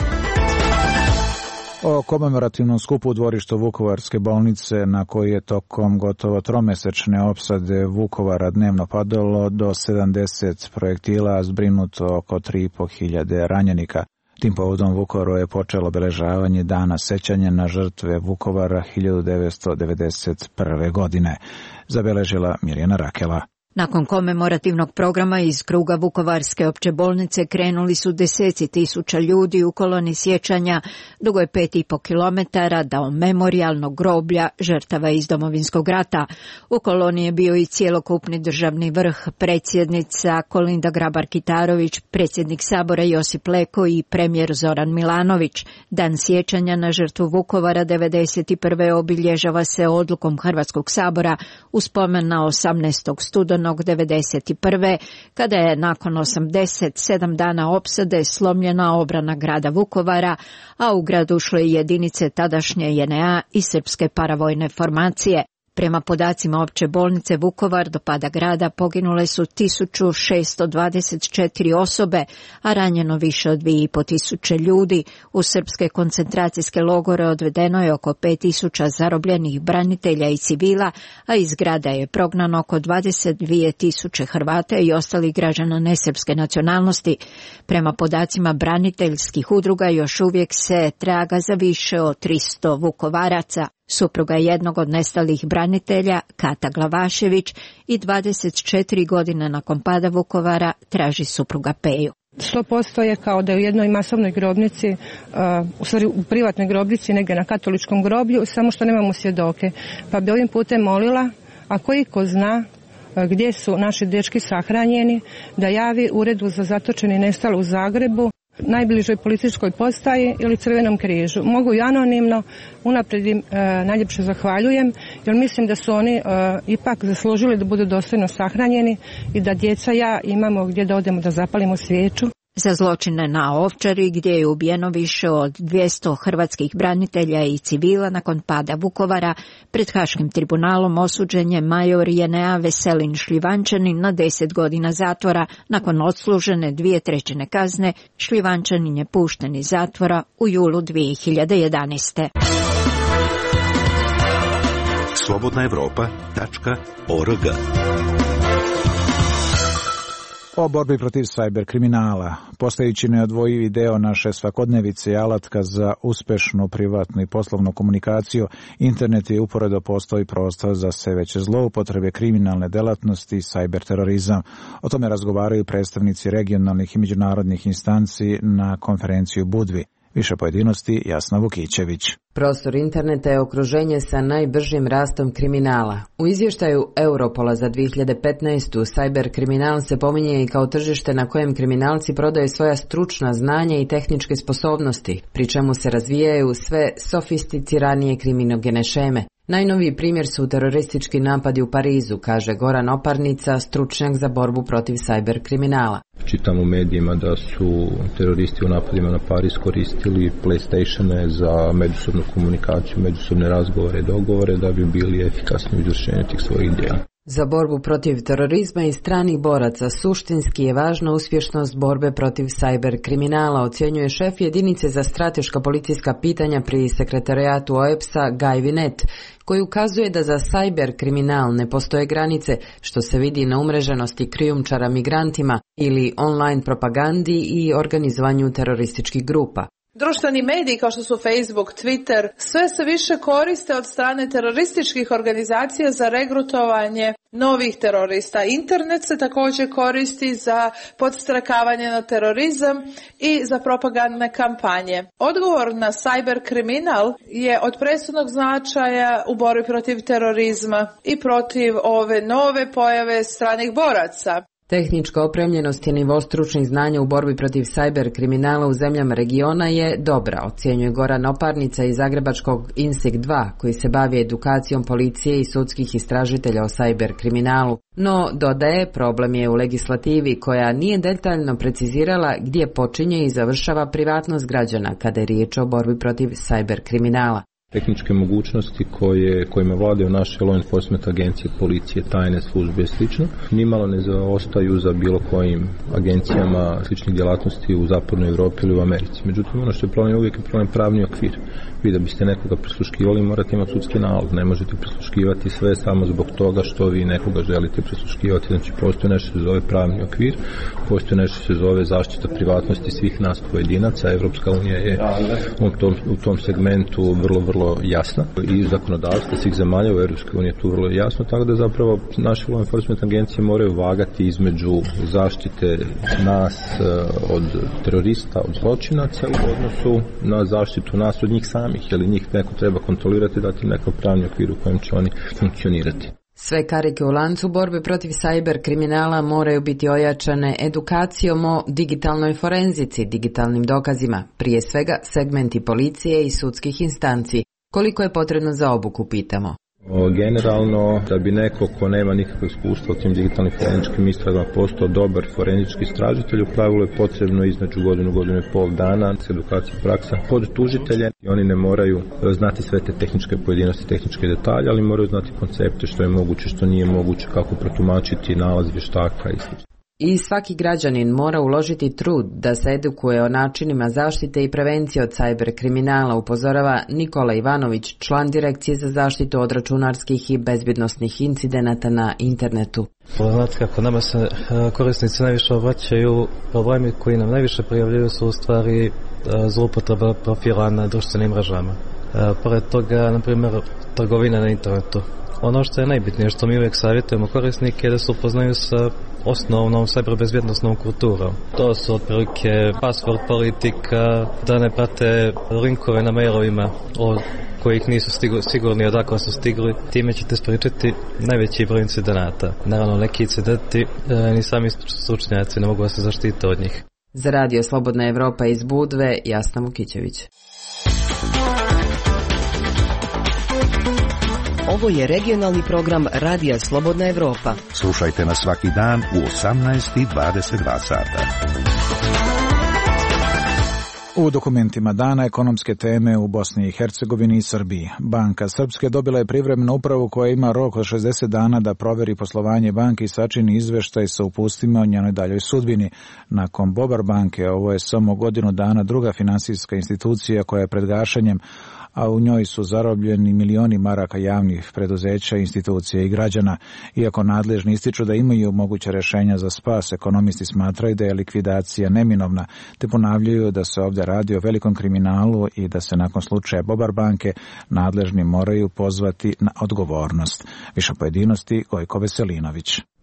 O komemorativnom skupu u dvorištu Vukovarske bolnice na koji je tokom gotovo tromesečne opsade Vukovara dnevno padalo do sedamdeset projektila, zbrinuto oko tri i po hiljade ranjenika. Tim povodom Vukovaru je počelo obeležavanje dana sećanja na žrtve Vukovara hiljadu devetsto devedeset prve. godine. Zabeležila Mirjana Rakela. Nakon komemorativnog programa iz kruga Vukovarske opće bolnice krenuli su deseci tisuća ljudi u koloni sjećanja, dugo je pet i po kilometara do memorijalnog groblja žrtava iz Domovinskog rata. U koloni je bio i cjelokupni državni vrh, predsjednica Kolinda Grabar-Kitarović, predsjednik Sabora Josip Leko i premijer Zoran Milanović. Dan sjećanja na žrtvu Vukovara devedeset prve obilježava se odlukom Hrvatskog sabora u spomen na osamnaestog studenog devedeset prve. kada je nakon osamdeset sedam dana opsade slomljena obrana grada Vukovara, a u grad ušle i jedinice tadašnje J N A i srpske paravojne formacije. Prema podacima opće bolnice Vukovar do pada grada poginule su tisuću šesto dvadeset četiri osobe, a ranjeno više od dvije i po tisuće ljudi. U srpske koncentracijske logore odvedeno je oko pet tisuća zarobljenih branitelja i civila, a iz grada je prognano oko dvadeset dvije tisuće Hrvata i ostalih građana nesrpske nacionalnosti. Prema podacima braniteljskih udruga još uvijek se traga za više od tristo Vukovaraca. Supruga jednog od nestalih branitelja, Kata Glavašević, i dvadeset četiri godine nakon pada Vukovara traži supruga Peju. sto posto je kao da je u jednoj masovnoj grobnici, uh, u stvari u privatnoj grobnici, negdje na katoličkom groblju, samo što nemamo svjedoke. Pa bi ovim putem molila, ako iko zna uh, gdje su naši dečki sahranjeni, da javi Uredu za zatočeni nestale u Zagrebu, najbližoj policijskoj postaji ili Crvenom križu. Mogu i anonimno, unaprijed im e, najljepše zahvaljujem, jer mislim da su oni e, ipak zaslužili da budu dostojno sahranjeni i da djeca ja imamo gdje da odemo da zapalimo svijeću. Za zločine na Ovčari, gdje je ubijeno više od dvjesto hrvatskih branitelja i civila nakon pada Vukovara, pred Haškim tribunalom osuđen je major J N A Veselin Šljivančanin na deset godina zatvora. Nakon odslužene dvije trećine kazne, Šljivančanin je pušten iz zatvora u julu dvije hiljade jedanaeste. slobodna evropa tačka org. O borbi protiv sajber kriminala, postajući neodvojivi deo naše svakodnevice i alatka za uspešnu privatnu i poslovnu komunikaciju, internet je uporedo postoji prostor za sve veće zloupotrebe, kriminalne delatnosti i sajber terorizam. O tome razgovaraju predstavnici regionalnih i međunarodnih instanci na konferenciji u Budvi. Više pojedinosti Jasna Vukićević. Prostor interneta je okruženje sa najbržim rastom kriminala. U izvještaju Europola za dvije hiljade petnaestu. cyber kriminal se pominje i kao tržište na kojem kriminalci prodaju svoja stručna znanja i tehničke sposobnosti, pri čemu se razvijaju sve sofisticiranije kriminogene šeme. Najnoviji primjer su teroristički napadi u Parizu, kaže Goran Oparnica, stručnjak za borbu protiv cyber kriminala. Čitam u medijima da su teroristi u napadima na Pariz koristili PlayStatione za međusobnu komunikaciju, međusobne razgovore i dogovore da bi bili efikasni u izvršenju tih svojih djela. Za borbu protiv terorizma i stranih boraca suštinski je važna uspješnost borbe protiv cyber kriminala, ocjenjuje šef jedinice za strateška policijska pitanja pri sekretarijatu O E P S-a Guy Vinet, koji ukazuje da za cyber kriminal ne postoje granice, što se vidi na umreženosti krijumčara migrantima ili online propagandi i organizovanju terorističkih grupa. Društveni mediji kao što su Facebook, Twitter, sve se više koriste od strane terorističkih organizacija za regrutovanje novih terorista. Internet se također koristi za podstrakavanje na terorizam i za propagandne kampanje. Odgovor na cyber kriminal je od presudnog značaja u borbi protiv terorizma i protiv ove nove pojave stranih boraca. Tehnička opremljenost i nivo stručnih znanja u borbi protiv cyber kriminala u zemljama regiona je dobra, ocjenjuje Goran Oparnica iz zagrebačkog INSIG dva, koji se bavi edukacijom policije i sudskih istražitelja o cyber kriminalu. No, dodaje, problem je u legislativi koja nije detaljno precizirala gdje počinje i završava privatnost građana kada je riječ o borbi protiv cyber kriminala. Tehničke mogućnosti koje, kojima vladaju naše law enforcement agencije, policije, tajne službe i slično, nimalo ne zaostaju za bilo kojim agencijama sličnih djelatnosti u zapadnoj Europi ili u Americi. Međutim, ono što je problem, uvijek je problem pravni okvir. Vi da biste nekoga prisluškivali morate imati sudski nalog. Ne možete prisluškivati sve samo zbog toga što vi nekoga želite prisluškivati. Znači, postoji nešto se zove pravni okvir, postoji nešto se zove zaštita privatnosti svih nas pojedinaca. Evropska unija je u tom, u tom segmentu vrlo, vrlo jasna i zakonodavstvo svih zemalja u Evropskoj uniji je tu vrlo jasno, tako da zapravo naše law enforcement agencije moraju vagati između zaštite nas od terorista, od zločinaca u odnosu na zaštitu nas od njih samih, jer njih neko treba kontrolirati, dati nekakav pravni okvir u kojem će oni funkcionirati. Sve karike u lancu borbe protiv cyber kriminala moraju biti ojačane edukacijom o digitalnoj forenzici, digitalnim dokazima, prije svega segmenti policije i sudskih instanci. Koliko je potrebno za obuku, pitamo. Generalno, da bi neko ko nema nikakvog iskustva u tim digitalnim forenzičkim istragama postao dobar forenzički istražitelj, u pravilu je potrebno između godinu, godinu i pol dana edukacija praksa pod tužitelje. I oni ne moraju znati sve te tehničke pojedinosti, tehničke detalje, ali moraju znati koncepte, što je moguće, što nije moguće, kako protumačiti nalaz vještaka i sl. I svaki građanin mora uložiti trud da se edukuje o načinima zaštite i prevencije od cyber kriminala, upozorava Nikola Ivanović, član Direkcije za zaštitu od računarskih i bezbjednosnih incidenata na internetu. Znate kako, nama se korisnici najviše obraćaju, problemi koji nam najviše prijavljaju su u stvari zloupotreba profila na društvenim mrežama. Pored toga, na primjer, trgovina na internetu. Ono što je najbitnije, što mi uvijek savjetujemo korisnike, je da se upoznaju sa osnovnom cyberbezbjednosnom kulturom. To su otprilike password politika, da ne prate linkove na mailovima od kojih nisu stigu, sigurni odakle su stigli. Time ćete spriječiti najveći broj incidenata. Naravno, neki incidenti e, ni sami stručnjaci ne mogu da se zaštite od njih. Za Radio Slobodna Evropa iz Budve, Jasna Vukićević. Ovo je regionalni program Radija Slobodna Evropa. Slušajte nas svaki dan u osamnaest i dvadeset dva sata. U dokumentima dana ekonomske teme u Bosni i Hercegovini i Srbiji. Banka Srpske dobila je privremenu upravu koja ima rok od šezdeset dana da proveri poslovanje banke i sačini izveštaj sa upustima o njenoj daljoj sudbini. Nakon Bobar banke, ovo je samo godinu dana druga finansijska institucija koja je pred gašenjem, a u njoj su zarobljeni milioni maraka javnih preduzeća, institucija i građana. Iako nadležni ističu da imaju moguće rješenja za spas, ekonomisti smatraju da je likvidacija neminovna, te ponavljaju da se ovdje radi o velikom kriminalu i da se nakon slučaja Bobar banke nadležni moraju pozvati na odgovornost. Više pojedinosti Gojko Veselinović.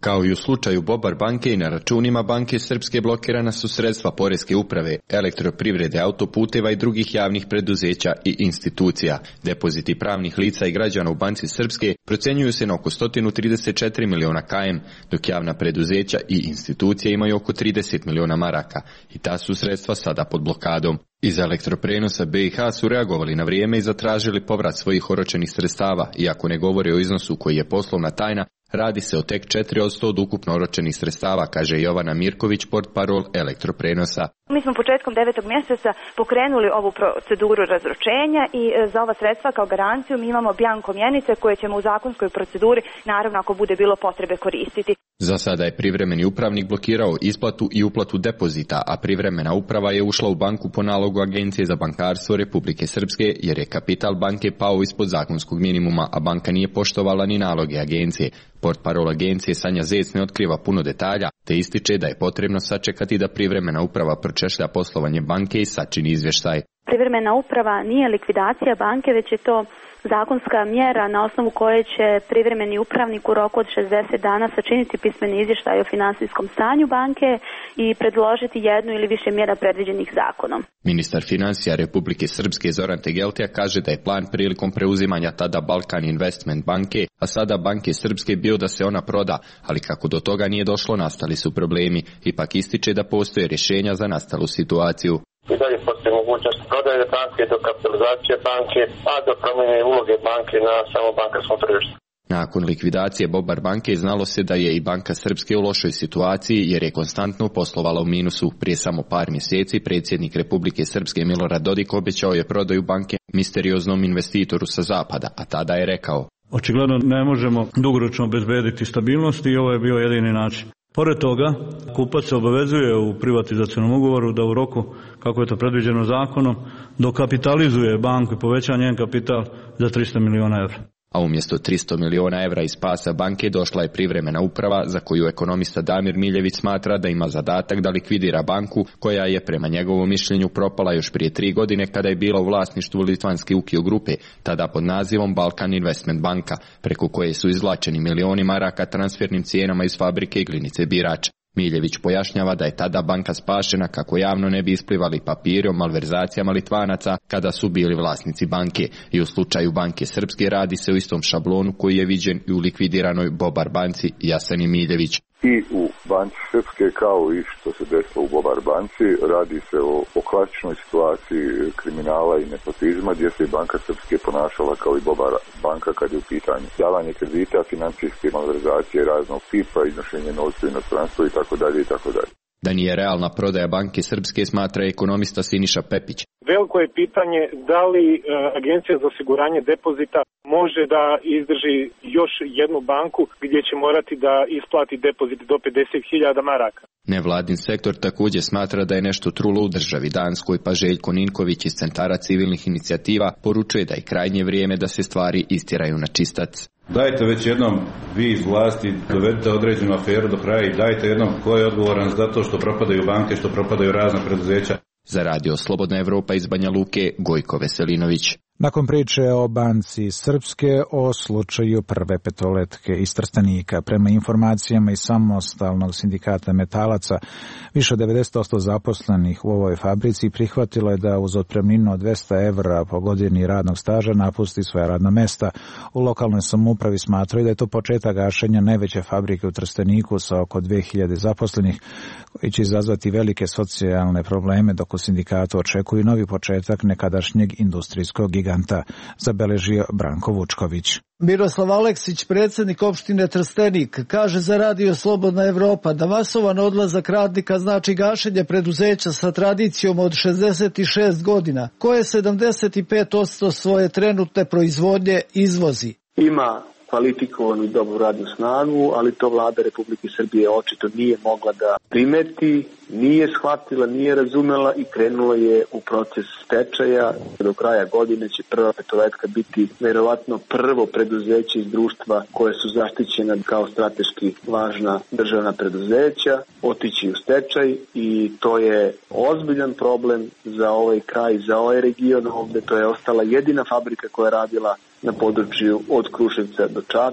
Kao i u slučaju Bobar banke i na računima banke Srpske blokirana su sredstva Poreske uprave, Elektroprivrede, autoputeva i drugih javnih preduzeća i institucija. Depoziti pravnih lica i građana u banci Srpske procenjuju se na oko sto trideset četiri miliona km, dok javna preduzeća i institucije imaju oko trideset miliona maraka i ta su sredstva sada pod blokadom. Iz elektroprenosa B i H su reagovali na vrijeme i zatražili povrat svojih oročenih sredstava, iako ne govore o iznosu koji je poslovna tajna. Radi se o tek četiri posto od ukupno oročenih sredstava, kaže Jovana Mirković, portparol elektroprenosa. Mi smo početkom devetog mjeseca pokrenuli ovu proceduru razročenja i za ova sredstva kao garanciju mi imamo bjanko mjenice koje ćemo u zakonskoj proceduri, naravno ako bude bilo potrebe, koristiti. Za sada je privremeni upravnik blokirao isplatu i uplatu depozita, a privremena uprava je ušla u banku po nalogu Agencije za bankarstvo Republike Srpske jer je kapital banke pao ispod zakonskog minimuma, a banka nije poštovala ni naloge agencije. Portparol agencije Sanja Zec ne otkriva puno detalja, te ističe da je potrebno sačekati da privremena uprava pročešlja poslovanje banke i sačini izvještaj. Privremena uprava nije likvidacija banke, već je to zakonska mjera na osnovu koje će privremeni upravnik u roku od šezdeset dana sačiniti pismeni izvještaj o finansijskom stanju banke i predložiti jednu ili više mjera predviđenih zakonom. Ministar financija Republike Srpske Zoran Tegeltija kaže da je plan prilikom preuzimanja tada Balkan Investment banke, a sada banke Srpske bio da se ona proda, ali kako do toga nije došlo nastali su problemi. Ipak ističe da postoje rješenja za nastalu situaciju. I dalje postoji mogućnost prodaje banke, do kapitalizacije banke, a do promjene uloge banke na samo bankarskom tržištu. Nakon likvidacije Bobar banke znalo se da je i Banka Srpske u lošoj situaciji jer je konstantno poslovala u minusu. Prije samo par mjeseci predsjednik Republike Srpske Milorad Dodik obećao je prodaju banke misterioznom investitoru sa zapada, a tada je rekao: očigledno ne možemo dugoročno obezbediti stabilnost i ovo je bio jedini način. Pored toga, kupac se obavezuje u privatizacionom ugovoru da u roku, kako je to predviđeno zakonom, dokapitalizuje banku i poveća njen kapital za tristo miliona evra. A umjesto tristo miliona evra iz spasa banke došla je privremena uprava za koju ekonomista Damir Miljević smatra da ima zadatak da likvidira banku koja je prema njegovom mišljenju propala još prije tri godine kada je bila u vlasništvu litvanske Ukio grupe, tada pod nazivom Balkan Investment banka, preko koje su izvlačeni milioni maraka transfernim cijenama iz fabrike Iglinice Birač. Miljević pojašnjava da je tada banka spašena kako javno ne bi isplivali papiri o malverzacijama Litvanaca kada su bili vlasnici banke i u slučaju Banke Srpske radi se o istom šablonu koji je viđen i u likvidiranoj Bobar banci, Jasani Miljević. I u Banci Srpske kao i što se desilo u Bobar banci radi se o, o klasičnoj situaciji kriminala i nepotizma gdje se i Banka Srpske ponašala kao i Bobar banka kad je u pitanju davanje kredita, financijske malverzacije raznog tipa, iznošenje novca u inostranstvo i tako dalje i tako dalje. Da nije realna prodaja Banke Srpske smatra ekonomista Siniša Pepić. Veliko je pitanje da li e, Agencija za osiguranje depozita može da izdrži još jednu banku gdje će morati da isplati depozit do pedeset hiljada maraka. Nevladin sektor također smatra da je nešto trulo u državi Danskoj, pa Željko Ninković iz Centara civilnih inicijativa poručuje da je krajnje vrijeme da se stvari istjeraju na čistac. Dajte već jednom vi iz vlasti, dovedite određenu aferu do kraja i dajte jednom ko je odgovoran za to što propadaju banke, što propadaju razna preduzeća. Za radio Slobodna Evropa iz Banja Luke, Gojko Veselinović. Nakon priče o Banci Srpske o slučaju prve petoletke iz Trstenika, prema informacijama iz samostalnog sindikata metalaca, više od devedeset posto zaposlenih u ovoj fabrici prihvatilo je da uz otpremninu od dvesta evra po godini radnog staža napusti svoja radna mesta. U lokalnoj samoupravi smatraju da je to početak gašenja najveće fabrike u Trsteniku sa oko dve hiljade zaposlenih, koji će izazvati velike socijalne probleme, dok u sindikatu očekuju novi početak nekadašnjeg industrijskog giganta, zabeležio Branko Vučković. Miroslav Aleksić, predsjednik opštine Trstenik, kaže za radio Slobodna Evropa da masovan odlazak radnika znači gašenje preduzeća sa tradicijom od šezdeset šest godina, koje sedamdeset pet posto svoje trenutne proizvodnje izvozi. Ima kvalifikovanu i dobru radnu snagu, ali to vlada Republike Srbije očito nije mogla da primeti, nije shvatila, nije razumela i krenula je u proces stečaja. Do kraja godine će prva petoletka biti verovatno prvo preduzeće iz društva koje su zaštićena kao strateški važna državna preduzeća, otići u stečaj i to je ozbiljan problem za ovaj kraj, za ovaj region ovdje. To je ostala jedina fabrika koja je radila na području od Kruševca do Čačka.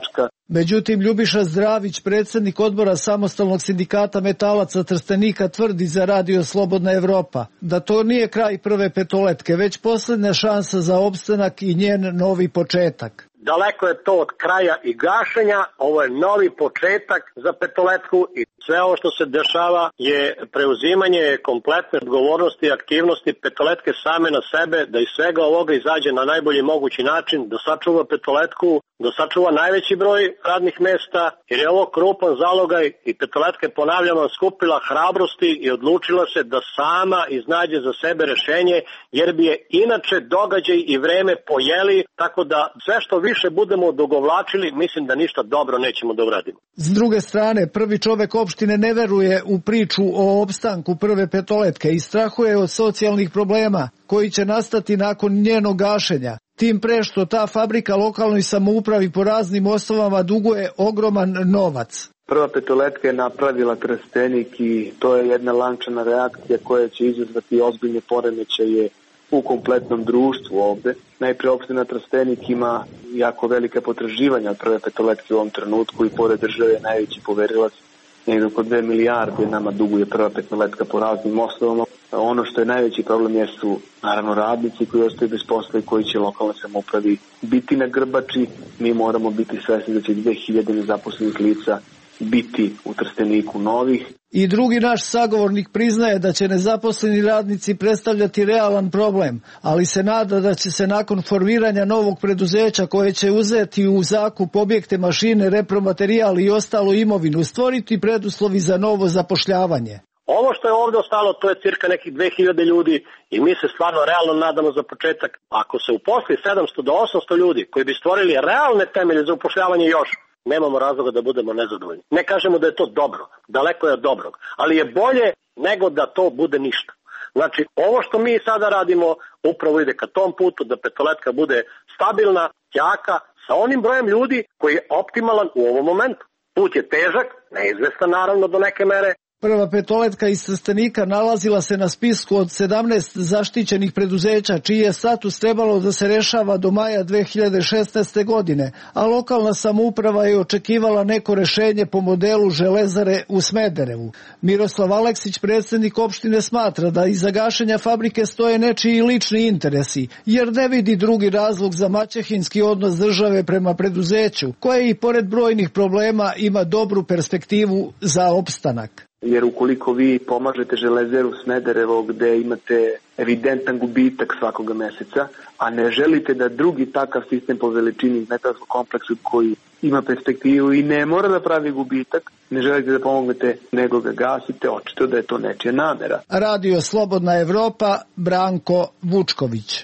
Međutim, Ljubiša Zdravić, predsjednik odbora Samostalnog sindikata metalaca Trstenika, tvrdi za Radio Slobodna Evropa da to nije kraj prve petoletke, već posljednja šansa za opstanak i njen novi početak. Daleko je to od kraja i gašenja, ovo je novi početak za petoletku i sve ovo što se dešava je preuzimanje kompletne odgovornosti i aktivnosti petoletke same na sebe, da iz svega ovoga izađe na najbolji mogući način, da sačuva petoletku, da sačuva najveći broj radnih mesta, jer je ovo krupan zalogaj i petoletka je, ponavljamo, skupila hrabrosti i odlučila se da sama iznađe za sebe rešenje, jer bi je inače događaj i vreme pojeli, tako da sve što više budemo odugovlačili, mislim da ništa dobro nećemo da uradimo. S druge strane, prvi čovek opštine ne veruje u priču o opstanku prve petoletke i strahuje od socijalnih problema koji će nastati nakon njenog gašenja. Tim pre što ta fabrika lokalnoj samoupravi po raznim osnovama duguje ogroman novac. Prva petoletka je napravila Trstenik i to je jedna lančana reakcija koja će izazvati ozbiljne poremećaje u kompletnom društvu ovde. Najpre opština Trstenik ima jako velike potraživanja od prve petoletke u ovom trenutku i pored države je najveći poverilac. Negdje oko dve milijarde nama duguje prva petoletka po raznim osnovama. Ono što je najveći problem jesu naravno radnici koji ostaju bez posla i koji će lokalne samoupravi biti na grbači. Mi moramo biti svesni da će dve hiljade nezaposlenih lica biti u Trsteniku novih. I drugi naš sagovornik priznaje da će nezaposleni radnici predstavljati realan problem, ali se nada da će se nakon formiranja novog preduzeća koje će uzeti u zakup objekte, mašine, repromaterijal i ostalu imovinu stvoriti preduslovi za novo zapošljavanje. Ovo što je ovdje ostalo, to je cirka nekih dve hiljade ljudi i mi se stvarno realno nadamo za početak. Ako se uposli sedamsto do osamsto ljudi koji bi stvorili realne temelje za upošljavanje još, nemamo razloga da budemo nezadovoljni. Ne kažemo da je to dobro, daleko je od dobrog, ali je bolje nego da to bude ništa. Znači, ovo što mi sada radimo upravo ide ka tom putu da petoletka bude stabilna, jaka, sa onim brojem ljudi koji je optimalan u ovom momentu. Put je težak, neizvestan naravno do neke mere. Prva petoletka iz Trstenika nalazila se na spisku od sedamnaest zaštićenih preduzeća, čiji je status trebalo da se rešava do maja dve hiljade šesnaeste. godine, a lokalna samouprava je očekivala neko rešenje po modelu Železare u Smederevu. Miroslav Aleksić, predsjednik opštine, smatra da iza gašenja fabrike stoje nečiji lični interesi, jer ne vidi drugi razlog za maćehinski odnos države prema preduzeću, koje i pored brojnih problema ima dobru perspektivu za opstanak. Jer ukoliko vi pomažete Železeru Smederevo gde imate evidentan gubitak svakoga meseca, a ne želite da drugi takav sistem po veličini metalskog kompleksu koji ima perspektivu i ne mora da pravi gubitak, ne želite da pomognete nego ga gasite, očito da je to nečija namera. Radio Slobodna Evropa, Branko Vučković.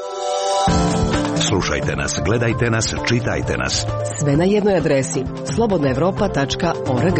Slušajte nas, gledajte nas, čitajte nas. Sve na jednoj adresi slobodna evropa tačka org.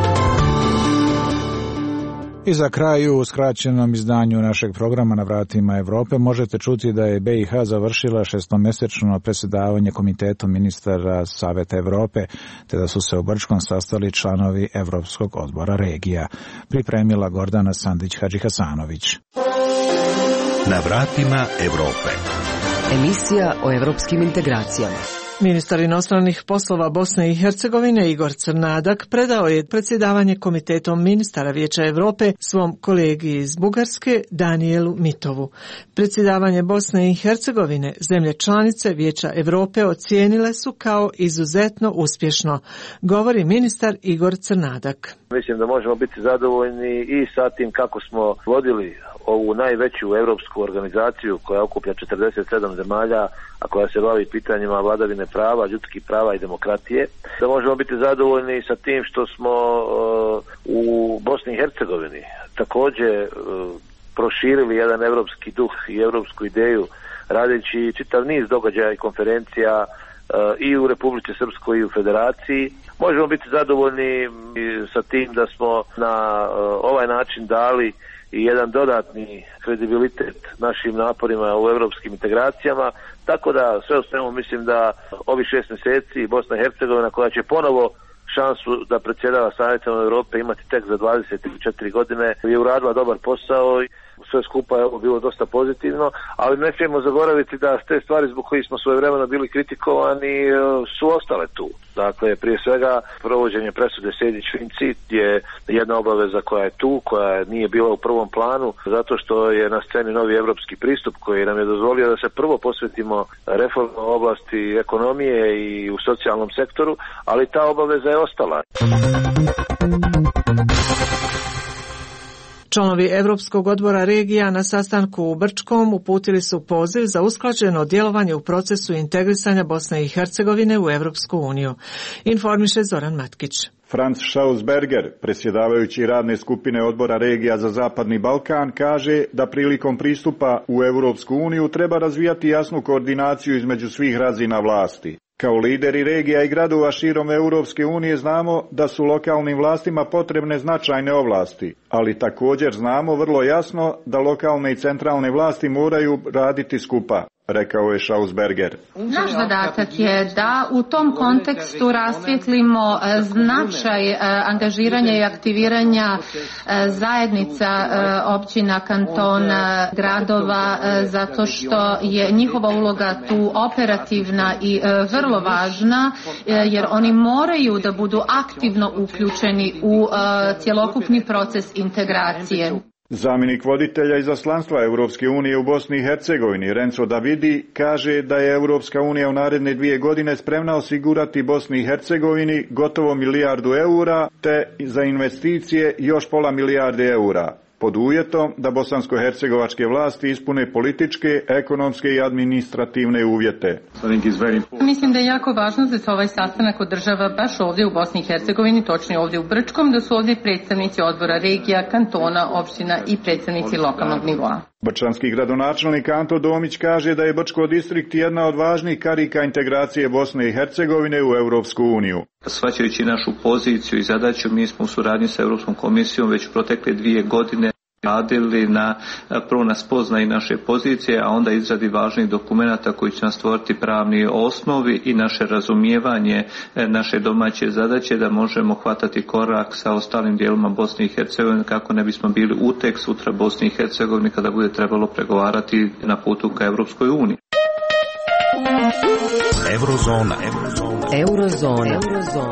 I za kraju u skraćenom izdanju našeg programa Na vratima Evrope možete čuti da je be i ha završila šestomesečno predsjedavanje Komitetom ministara Saveta Evrope, te da su se u Brčkom sastali članovi Evropskog odbora regija. Pripremila Gordana Sandić-Hadžihasanović. Na vratima Evrope. Emisija o evropskim integracijama. Ministar inostranih poslova Bosne i Hercegovine Igor Crnadak predao je predsjedavanje Komitetom ministara Vijeća Europe svom kolegi iz Bugarske Danijelu Mitovu. Predsjedavanje Bosne i Hercegovine zemlje članice Vijeća Europe ocijenile su kao izuzetno uspješno, govori ministar Igor Crnadak. Mislim da možemo biti zadovoljni i sa tim kako smo vodili ovu najveću europsku organizaciju koja okuplja četrdeset sedam zemalja, a koja se bavi pitanjima vladavine prava, ljudskih prava i demokratije. Da možemo biti zadovoljni sa tim što smo uh, u Bosni i Hercegovini također uh, proširili jedan europski duh i europsku ideju, radeći čitav niz događaja i konferencija uh, i u Republici Srpskoj i u Federaciji. Možemo biti zadovoljni sa tim da smo na uh, ovaj način dali i jedan dodatni kredibilitet našim naporima u europskim integracijama, tako da sve u svemu mislim da ovi šest mjeseci Bosna i Hercegovina, koja će ponovo šansu da predsjedava Savjetom Europe imati tek za dvadeset četiri godine, je uradila dobar posao i sve skupa je ovo bilo dosta pozitivno, ali ne smijemo zaboraviti da te stvari zbog kojih smo svojevremeno bili kritikovani su ostale tu. Dakle, prije svega provođenje presude Sejdić-Finci je jedna obaveza koja je tu, koja nije bila u prvom planu, zato što je na sceni novi evropski pristup koji nam je dozvolio da se prvo posvetimo reformu oblasti ekonomije i u socijalnom sektoru, ali ta obaveza je ostala. Članovi Evropskog odbora regija na sastanku u Brčkom uputili su poziv za usklađeno djelovanje u procesu integrisanja Bosne i Hercegovine u Evropsku uniju. Informiše Zoran Matkić. Franz Schausberger, predsjedavajući radne skupine odbora regija za Zapadni Balkan, kaže da prilikom pristupa u Evropsku uniju treba razvijati jasnu koordinaciju između svih razina vlasti. Kao lideri regija i gradova širom Europske unije znamo da su lokalnim vlastima potrebne značajne ovlasti, ali također znamo vrlo jasno da lokalne i centralne vlasti moraju raditi skupa, rekao je Schausberger. Naš zadatak je da u tom kontekstu rasvijetlimo značaj angažiranja i aktiviranja zajednica općina, kantona, gradova, zato što je njihova uloga tu operativna i vrlo važna, jer oni moraju da budu aktivno uključeni u cjelokupni proces integracije. Zamjenik voditelja izaslanstva Europske unije u Bosni i Hercegovini, Renzo Davidi, kaže da je Europska unija u naredne dvije godine spremna osigurati Bosni i Hercegovini gotovo milijardu eura, te za investicije još pola milijarde eura, pod uvjetom da bosansko-hercegovačke vlasti ispune političke, ekonomske i administrativne uvjete. Mislim da je jako važno da se ovaj sastanak održava baš ovdje u Bosni i Hercegovini, točnije ovdje u Brčkom, da su ovdje predstavnici odbora regija, kantona, opština i predstavnici lokalnog nivoa. Brčanski gradonačelnik Anto Domić kaže da je Brčko distrikt jedna od važnih karika integracije Bosne i Hercegovine u Europsku uniju. Shvaćajući našu poziciju i zadaću, mi smo u suradnji sa Europskom komisijom već protekle dvije godine radili na, prvo na spoznaji naše pozicije, a onda izradi važnih dokumenata koji će nam stvoriti pravni osnovi i naše razumijevanje naše domaće zadaće da možemo hvatati korak sa ostalim dijelima Bosne i Hercegovine kako ne bismo bili utek sutra Bosni i Hercegovini kada bude trebalo pregovarati na putu ka Europskoj uniji. Eurozona. Eurozona. Eurozona. Eurozona.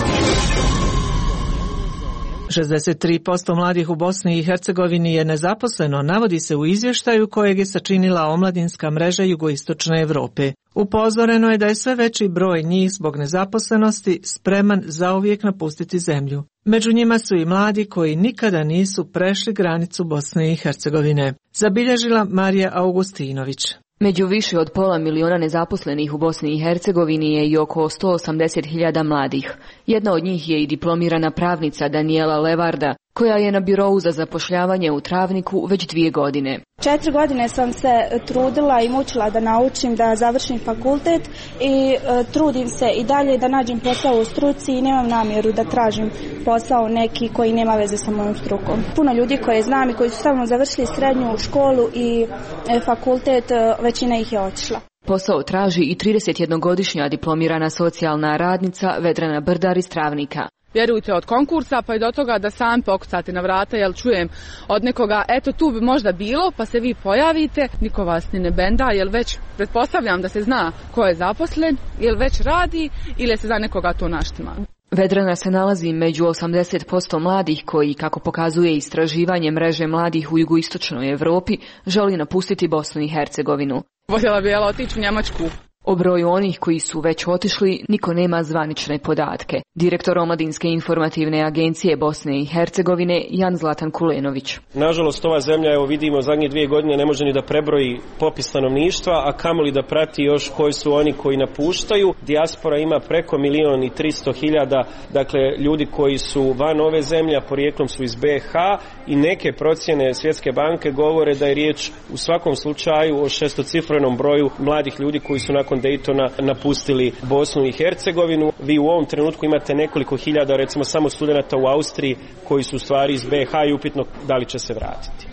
šezdeset tri posto mladih u Bosni i Hercegovini je nezaposleno, navodi se u izvještaju kojeg je sačinila omladinska mreža Jugoistočne Europe. Upozoreno je da je sve veći broj njih zbog nezaposlenosti spreman zauvijek napustiti zemlju. Među njima su i mladi koji nikada nisu prešli granicu Bosne i Hercegovine. Zabilježila Marija Augustinović. Među više od pola miliona nezaposlenih u Bosni i Hercegovini je i oko sto osamdeset hiljada mladih. Jedna od njih je i diplomirana pravnica Daniela Levarda, koja je na birou za zapošljavanje u Travniku već dvije godine. Četiri godine sam se trudila i mučila da naučim da završim fakultet i e, trudim se i dalje da nađem posao u struci i nemam namjeru da tražim posao neki koji nema veze sa mojom strukom. Puno ljudi koje znam i koji su samo završili srednju školu i e, fakultet, e, većina ih je otišla. Posao traži i tridesetjednogodišnja diplomirana socijalna radnica Vedrana Brdar iz Travnika. Vjerujte, od konkursa pa i do toga da sam pokucate na vrata, jel čujem od nekoga, eto tu bi možda bilo, pa se vi pojavite, niko vas ni ne benda, jel već pretpostavljam da se zna ko je zaposlen, jel već radi ili se za nekoga to naštima. Vedrana se nalazi među osamdeset posto mladih koji, kako pokazuje istraživanje mreže mladih u jugoistočnoj Europi, želi napustiti Bosnu i Hercegovinu. Voljela bi jela otići u Njemačku. O broju onih koji su već otišli niko nema zvanične podatke. Direktor Omladinske informativne agencije Bosne i Hercegovine Jan Zlatan Kulenović. Nažalost, ova zemlja, evo vidimo, zadnje dvije godine ne može ni da prebroji popis stanovništva, a kamoli da prati još koji su oni koji napuštaju. Dijaspora ima preko milion i tristo hiljada, dakle ljudi koji su van ove zemlje, a porijeklom su iz B H, i neke procjene Svjetske banke govore da je riječ u svakom slučaju o šestocifrenom broju mladih ljudi koji su nakon Daytona napustili Bosnu i Hercegovinu. Vi u ovom trenutku imate nekoliko hiljada, recimo samo studenata u Austriji koji su u stvari iz B H i upitno da li će se vratiti.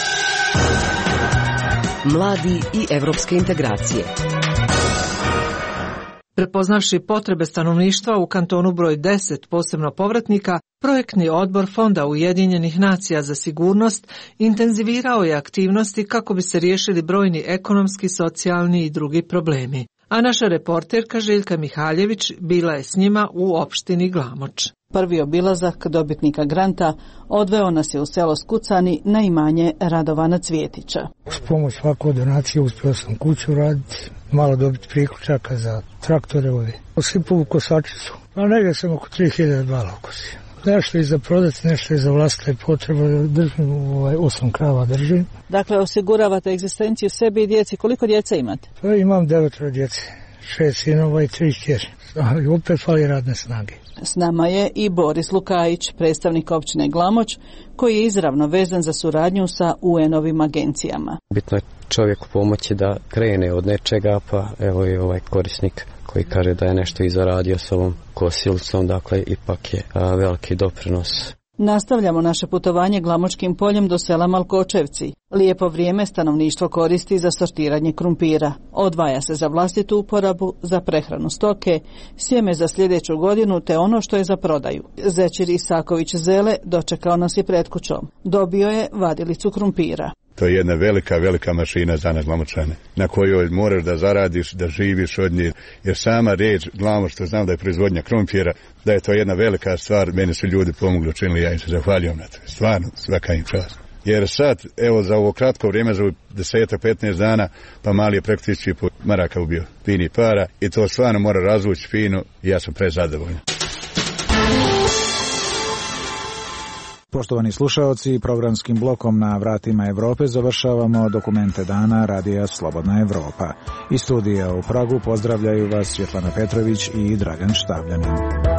Mladi i evropske integracije. Prepoznavši potrebe stanovništva u kantonu broj deset, posebno povratnika, projektni odbor Fonda Ujedinjenih nacija za sigurnost intenzivirao je aktivnosti kako bi se riješili brojni ekonomski, socijalni i drugi problemi. a naša reporterka Željka Mihaljević bila je s njima u opštini Glamoč. Prvi obilazak dobitnika granta odveo nas je u selo Skucani na imanje Radovana Cvjetića. S pomoć svako donacije uspio sam kuću raditi, malo dobiti priključaka za traktore ove. Osipovu kosačicu, a negdje sam oko tri hiljade bala okosio. Nešto i za prodati, nešto i za vlastite potrebe, držim, ovaj, osam krava držim. Dakle, osiguravate egzistenciju sebi i djeci. Koliko djece imate? Pa imam devetoro djece, šest sinova i tri kćeri. I opet fali radne snage. S nama je i Boris Lukajić, predstavnik općine Glamoč, koji je izravno vezan za suradnju sa U N-ovim agencijama. Bitno je čovjeku pomoći da krene od nečega, pa evo i ovaj korisnik koji kaže da je nešto i zaradio s ovom kosilicom, dakle ipak je a, veliki doprinos. Nastavljamo naše putovanje Glamočkim poljem do sela Malkočevci. Lijepo vrijeme stanovništvo koristi za sortiranje krumpira. Odvaja se za vlastitu uporabu, za prehranu stoke, sjeme za sljedeću godinu te ono što je za prodaju. Zečir Isaković Zele dočekao nas je pred kućom. Dobio je vadilicu krumpira. To je jedna velika, velika mašina za nas Glamočane, na kojoj moraš da zaradiš, da živiš od nje. Jer sama riječ Glamoč, što znam da je proizvodnja krumpira, da je to jedna velika stvar, meni su ljudi pomogli, učinili, ja im se zahvaljujem na to. Stvarno, svaka im čast. Jer sad, evo za ovo kratko vrijeme, za deset do petnaest dana, pa mali je preko tisuću i pol maraka ubio, fini para, i to stvarno mora razvući fino i ja sam prezadovoljan. Poštovani slušaoci, programskim blokom Na vratima Evrope završavamo dokumente dana radija Slobodna Evropa. Iz studija u Pragu pozdravljaju vas Svjetlana Petrović i Dragan Štavljanin.